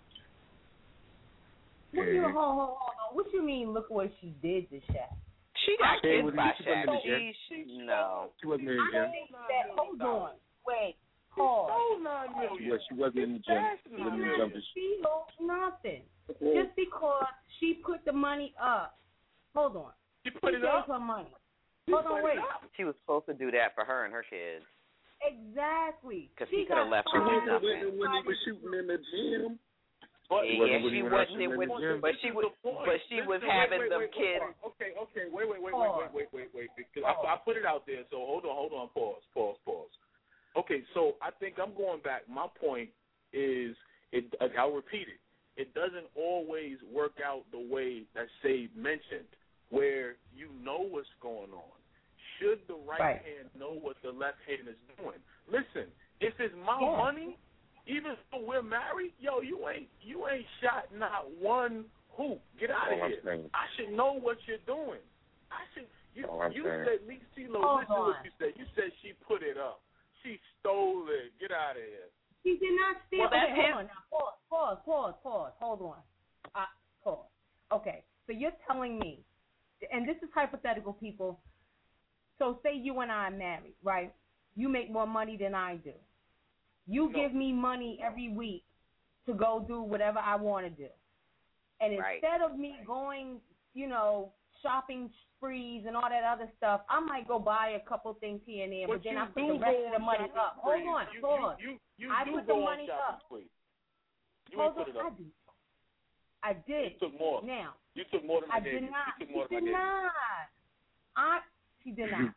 What you mean, look what she did to Shaq? She got kissed by Shaq. No. She wasn't in the gym. Hold on. Wait. Pause. She wasn't in the gym. She wasn't in the gym. She owes nothing. Just because she put the money up. Hold on. She put it up? Her money. Hold on, wait. She was supposed to do that for her and her kids. Exactly. Because he could have left her with nothing. When he was shooting in the gym. She wasn't with him, but she was having them kids. Okay, wait. Because I put it out there, so hold on, pause. Okay, so I think I'm going back. My point is, I'll repeat it. It doesn't always work out the way that Sade mentioned, where you know what's going on. Should the right hand know what the left hand is doing? Listen, if it's my money, even though we're married, you ain't shot not one hoop. Get out of here. I should know what you're doing. You said, CeeLo, listen to what you said. You said she put it up. She stole it. Get out of here. She did not steal it. Hold on. Now, pause. Hold on. Pause. Okay. So you're telling me, and this is hypothetical, people. So say you and I are married, right? You make more money than I do. You give me money every week to go do whatever I want to do. And instead of me going, shopping sprees and all that other stuff, I might go buy a couple things here and there, but then I put the rest of the money up. Hold on, pause. I put the money up. Hold on, I did. You took more. Now. You took more than I did gave not. You took more than I did not. She did not.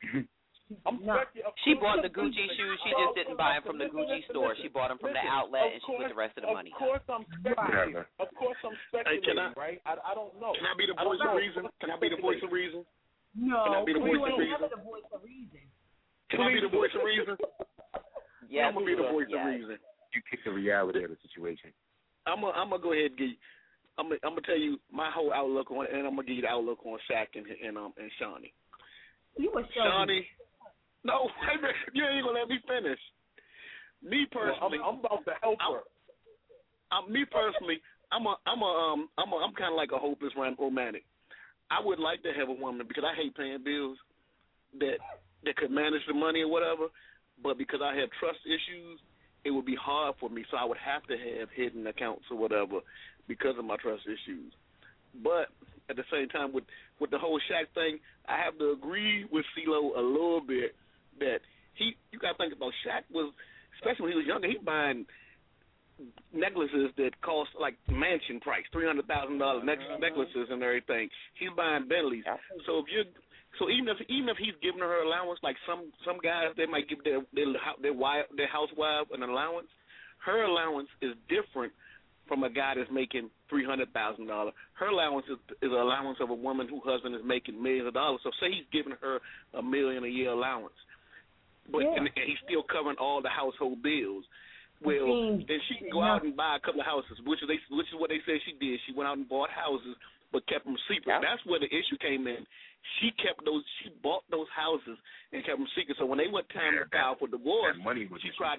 She bought the Gucci shoes. She just didn't buy them from the Gucci store. She bought them from the outlet, and she put the rest of the money up. Of course I'm speculating, right? I don't know. Can I be the voice of reason? Can I be the voice of reason? No. Can I be the voice of reason? Never the voice of reason. Can I be the voice of reason? Yeah, I'm going to be the voice of reason. You kick the reality of the situation. I'm gonna go ahead and give you, I'm gonna tell you my whole outlook on it, and I'm gonna give you the outlook on Shaq and Shawnee. You were Shawnee. No, you ain't gonna let me finish. Me personally, I'm about to help her. Me personally, I'm kind of like a hopeless romantic. I would like to have a woman, because I hate paying bills, that could manage the money or whatever. But because I have trust issues, it would be hard for me. So I would have to have hidden accounts or whatever because of my trust issues. But at the same time, with the whole Shaq thing, I have to agree with CeeLo a little bit that you got to think about Shaq was, especially when he was younger, he buying necklaces that cost like mansion price, $300,000 necklaces and everything. He's buying Bentleys. So even if he's giving her allowance, like some guys, they might give their housewife an allowance. Her allowance is different from a guy that's making $300,000. Her allowance is an allowance of a woman whose husband is making millions of dollars. So say he's giving her $1 million a year allowance, but and he's still covering all the household bills. Well, then she can go out and buy a couple of houses, which is what they said she did. She went out and bought houses, but kept them secret. That's where the issue came in. She bought those houses and kept them secret. So when they went time to file for divorce, she tried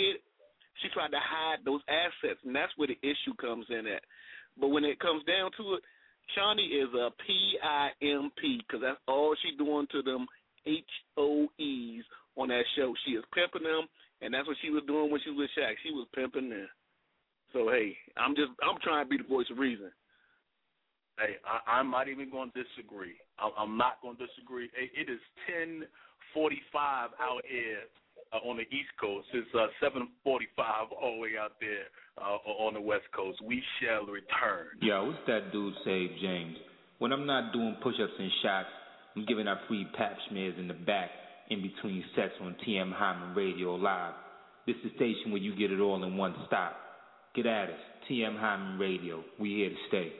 to hide those assets, and that's where the issue comes in at. But when it comes down to it, Shawnee is a PIMP, because that's all she doing to them HOEs on that show. She is pimping them, and that's what she was doing when she was with Shaq. She was pimping them. So hey, I'm trying to be the voice of reason. Hey, I'm not even going to disagree. I'm not going to disagree. Hey, it is 10:45 out here on the East Coast. It's 7:45 all the way out there on the West Coast. We shall return. Yo, what's that dude say, James? When I'm not doing push-ups and shots, I'm giving out free pap smears in the back in between sets on TM Hyman Radio Live. This is the station where you get it all in one stop. Get at us, TM Hyman Radio. We here to stay.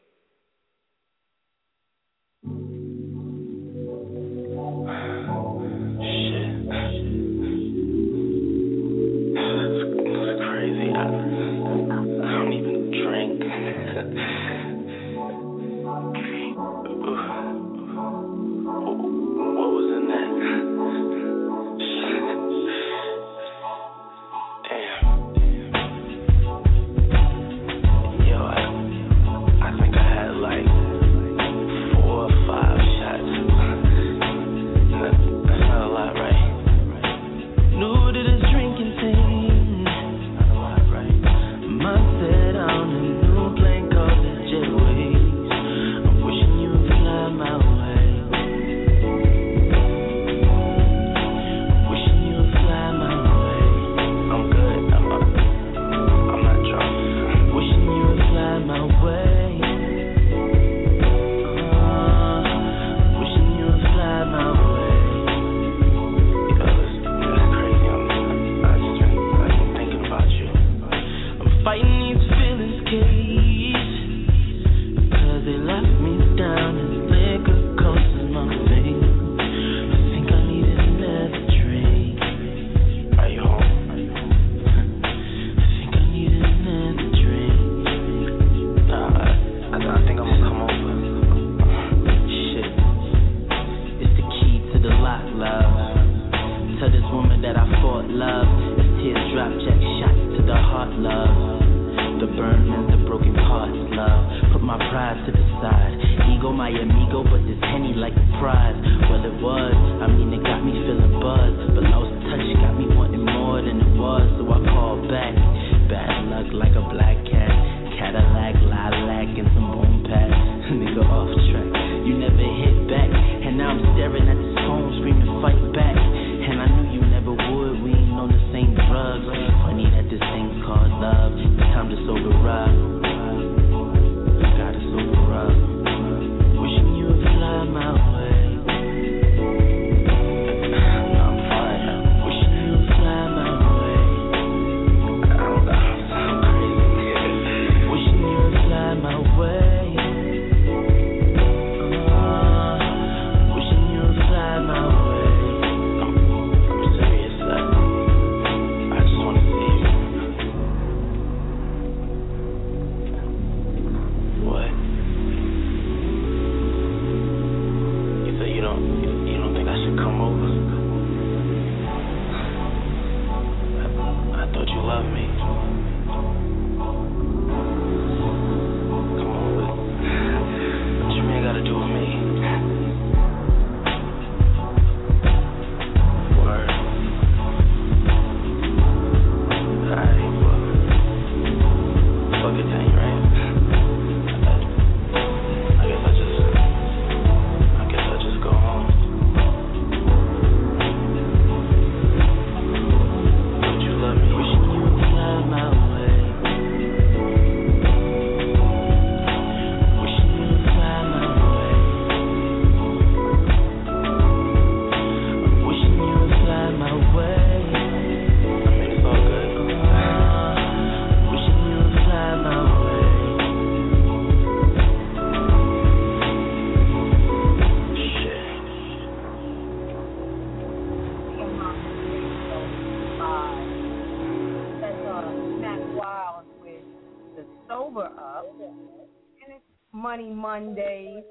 Monday.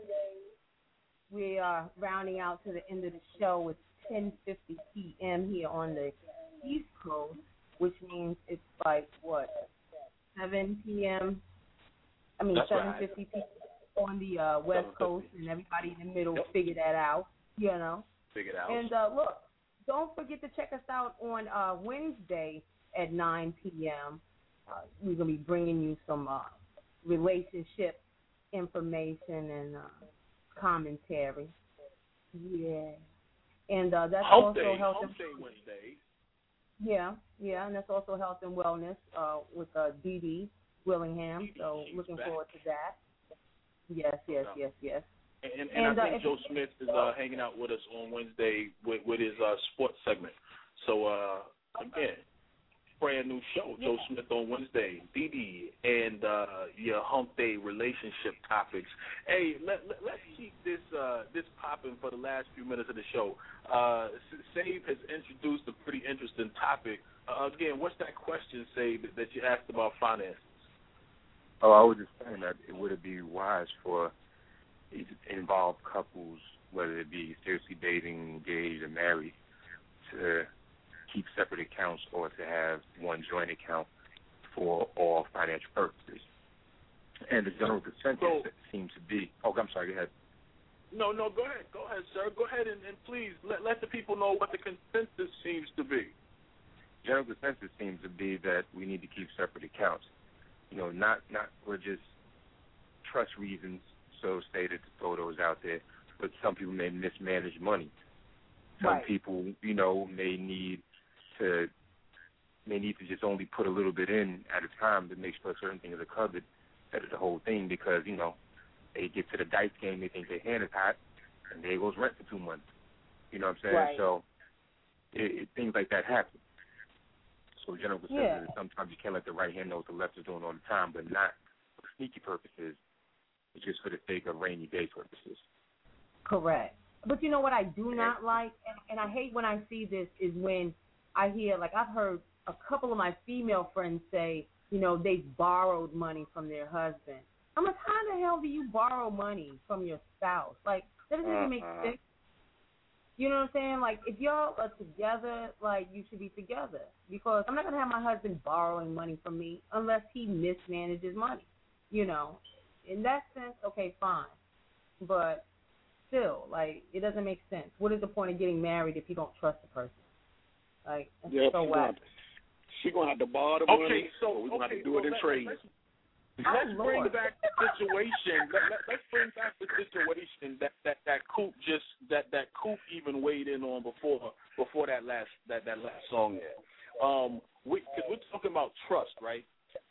We are rounding out to the end of the show with 10:50 p.m. here on the East Coast, which means it's like, what, 7 p.m.? I mean, 7:50 p.m. on the West Coast, and everybody in the middle figure that out, you know. Figure it out. And look, don't forget to check us out on Wednesday at 9 p.m. We're going to be bringing you some relationship information and commentary. Yeah. And that's Hump also Day, helping. Hump Day Wednesday. Yeah, and that's also health and wellness with Dee Dee Willingham. So looking forward to that. Yes. And I think Joe Smith is hanging out with us on Wednesday with his sports segment. So again, brand new show, Joe Smith on Wednesday, Dee Dee, and your hump day relationship topics. Hey, let's keep this popping for the last few minutes of the show. Save has introduced a pretty interesting topic. Again, what's that question, Save, that you asked about finances? Oh, I was just saying that would it be wise for involved couples, whether it be seriously dating, engaged, or married, to keep separate accounts or to have one joint account for all financial purposes? And the general consensus seems to be. Oh, I'm sorry. Go ahead. No, go ahead, sir. Go ahead and please let the people know what the consensus seems to be. General consensus seems to be that we need to keep separate accounts. Not for just trust reasons, so stated, to throw those out there, but some people may mismanage money. Some people, may need to just only put a little bit in at a time to make sure certain things are covered instead of the whole thing, because, they get to the dice game, they think their hand is hot, and there goes rent for 2 months. You know what I'm saying? Right. So things like that happen. So general consensus is sometimes you can't let the right hand know what the left is doing all the time, but not for sneaky purposes. It's just for the sake of rainy day purposes. Correct. But you know what I do not like, and I hate when I see this, is when I hear, like I've heard a couple of my female friends say, they've borrowed money from their husband. I'm like, how the hell do you borrow money from your spouse? Like, that doesn't even make sense. You know what I'm saying? Like, if y'all are together, like, you should be together. Because I'm not going to have my husband borrowing money from me unless he mismanages money. In that sense, okay, fine. But still, like, it doesn't make sense. What is the point of getting married if you don't trust the person? Like, that's so whack. She's going to have to borrow the money, so we're going to have to do it in trade. Let's bring back the situation. Let's bring back the situation that Coop even weighed in on before that last song there. Because we're talking about trust, right?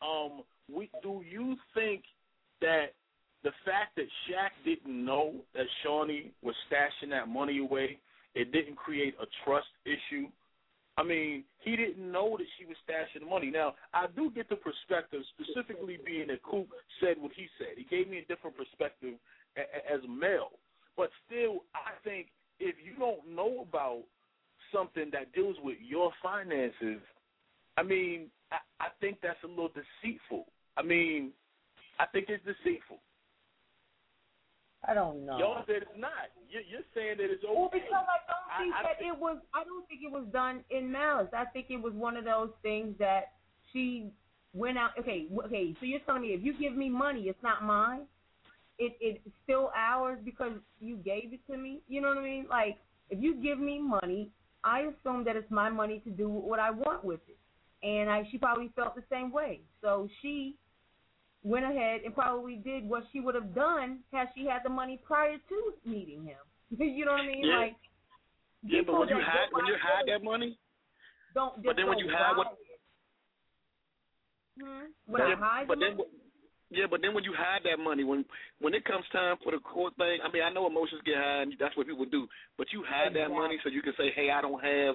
Do you think that the fact that Shaq didn't know that Shawny was stashing that money away, it didn't create a trust issue? I mean, he didn't know that she was stashing the money. Now, I do get the perspective, specifically being that Coop said what he said. He gave me a different perspective as a male. But still, I think if you don't know about something that deals with your finances, I mean, I think that's a little deceitful. I mean, I think it's deceitful. I don't know. Y'all said it's not. You're saying that it's okay. Well, because I don't think it was done in malice. I think it was one of those things that she went out. Okay. So you're telling me if you give me money, it's not mine. It's still ours because you gave it to me. You know what I mean? Like, if you give me money, I assume that it's my money to do what I want with it. And she probably felt the same way. So she went ahead and probably did what she would have done had she had the money prior to meeting him. You know what I mean? Yeah. Like, yeah, but when you hide that money, but then when you hide what? But then when you hide that money, when it comes time for the court thing, I mean, I know emotions get high, and that's what people do. But you hide that money so you can say, hey, I don't have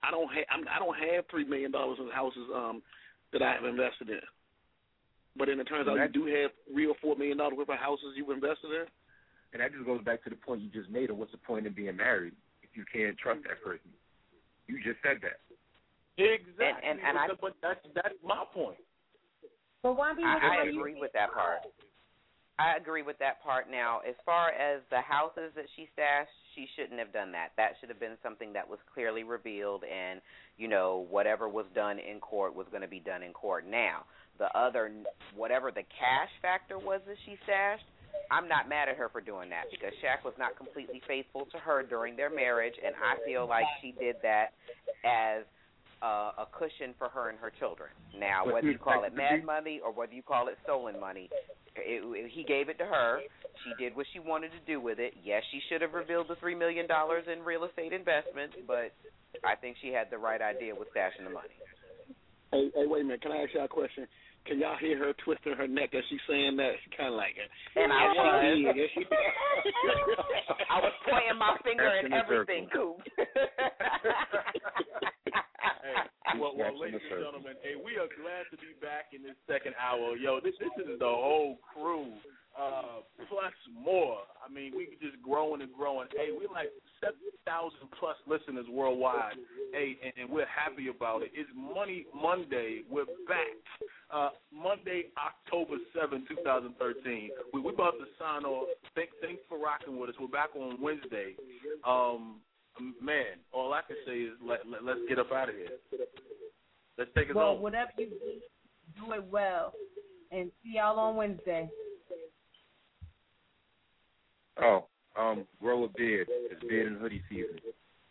$3 million in houses that I have invested in. But then it turns out you do have real $4 million worth of houses you've invested in. And that just goes back to the point you just made of what's the point of being married if you can't trust that person. You just said that. Exactly. But that's my point. But why do you I agree with that part. I agree with that part. Now, as far as the houses that she stashed, she shouldn't have done that. That should have been something that was clearly revealed, and, whatever was done in court was going to be done in court. Now, whatever the cash factor was that she stashed, I'm not mad at her for doing that because Shaq was not completely faithful to her during their marriage, and I feel like she did that as a cushion for her and her children. Now, whether you call it mad money or whether you call it stolen money, he gave it to her. She did what she wanted to do with it. Yes, she should have revealed the $3 million in real estate investments, but I think she had the right idea with stashing the money. Hey, wait a minute. Can I ask y'all a question? Can y'all hear her twisting her neck as she's saying that? She kind of like it. And I was. I was pointing my finger and everything, Coop. Well, ladies and gentlemen, hey, we are glad to be back in this second hour. Yo, this is the whole crew, plus more. I mean, we just growing and growing. Hey, we're like 7,000 plus listeners worldwide. Hey, and we're happy about it. It's Money Monday. We're back. Monday, October 7, 2013. We're about to sign off. Thanks for rocking with us. We're back on Wednesday. Man, all I can say is let's get up out of here. Let's take us home. Well, whatever you do it well. And see y'all on Wednesday. Grow a beard. It's beard and hoodie season.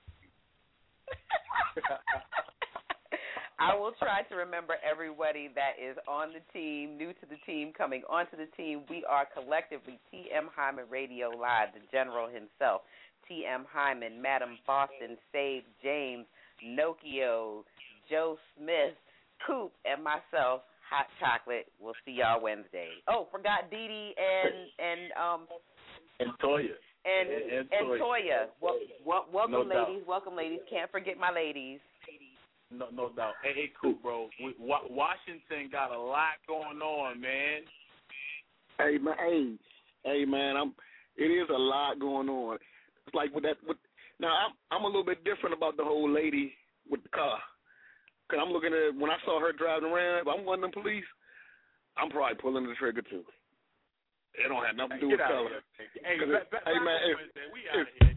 I will try to remember everybody that is on the team, new to the team, coming onto the team. We are collectively TM Hyman Radio Live, the General himself, TM Hyman, Madam Boston, Save James, Nokio, Joe Smith, Coop, and myself, Hot Chocolate. We'll see y'all Wednesday. Oh, forgot Dee Dee and Toya. And Toya. Welcome, no ladies. Doubt. Welcome, ladies. Can't forget my ladies. No doubt. Hey, Coop, bro. Washington got a lot going on, man. Hey, man. It is a lot going on. It's like now I'm a little bit different about the whole lady with the car. Cause I'm looking at when I saw her driving around. If I'm one of them police, I'm probably pulling the trigger too. It don't have nothing to do with color. Hey, man, we out of here.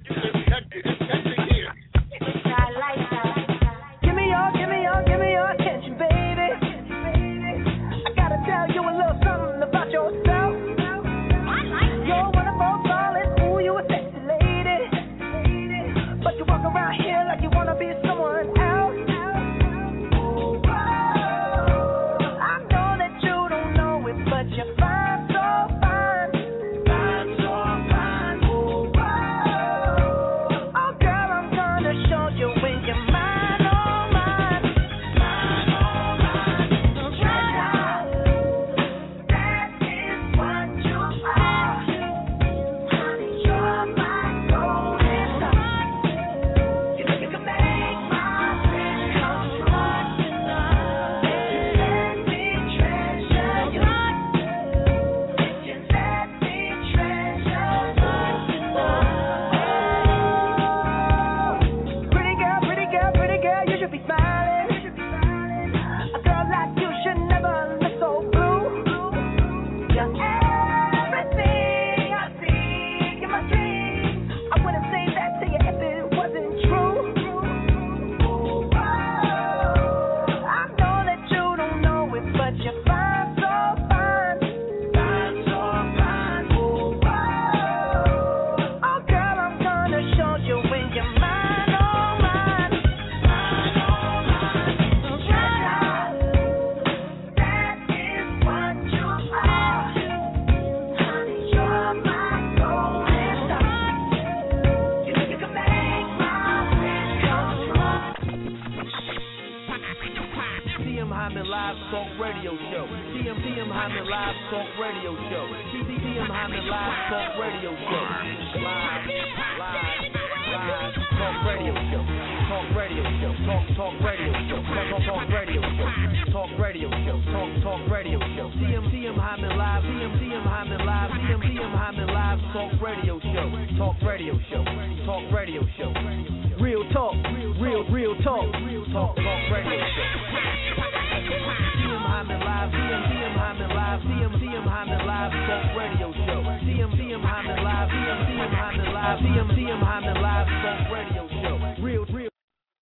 Give me your attention, baby. I gotta tell you a little something about yourself. You're wonderful, darling. Ooh, you a sexy lady. But you walk around here like you wanna be someone else. I know that you don't know it, but you're fine, so fine. Fine, so fine. Oh, girl, I'm gonna show you when you're mine. TM Hyman Live,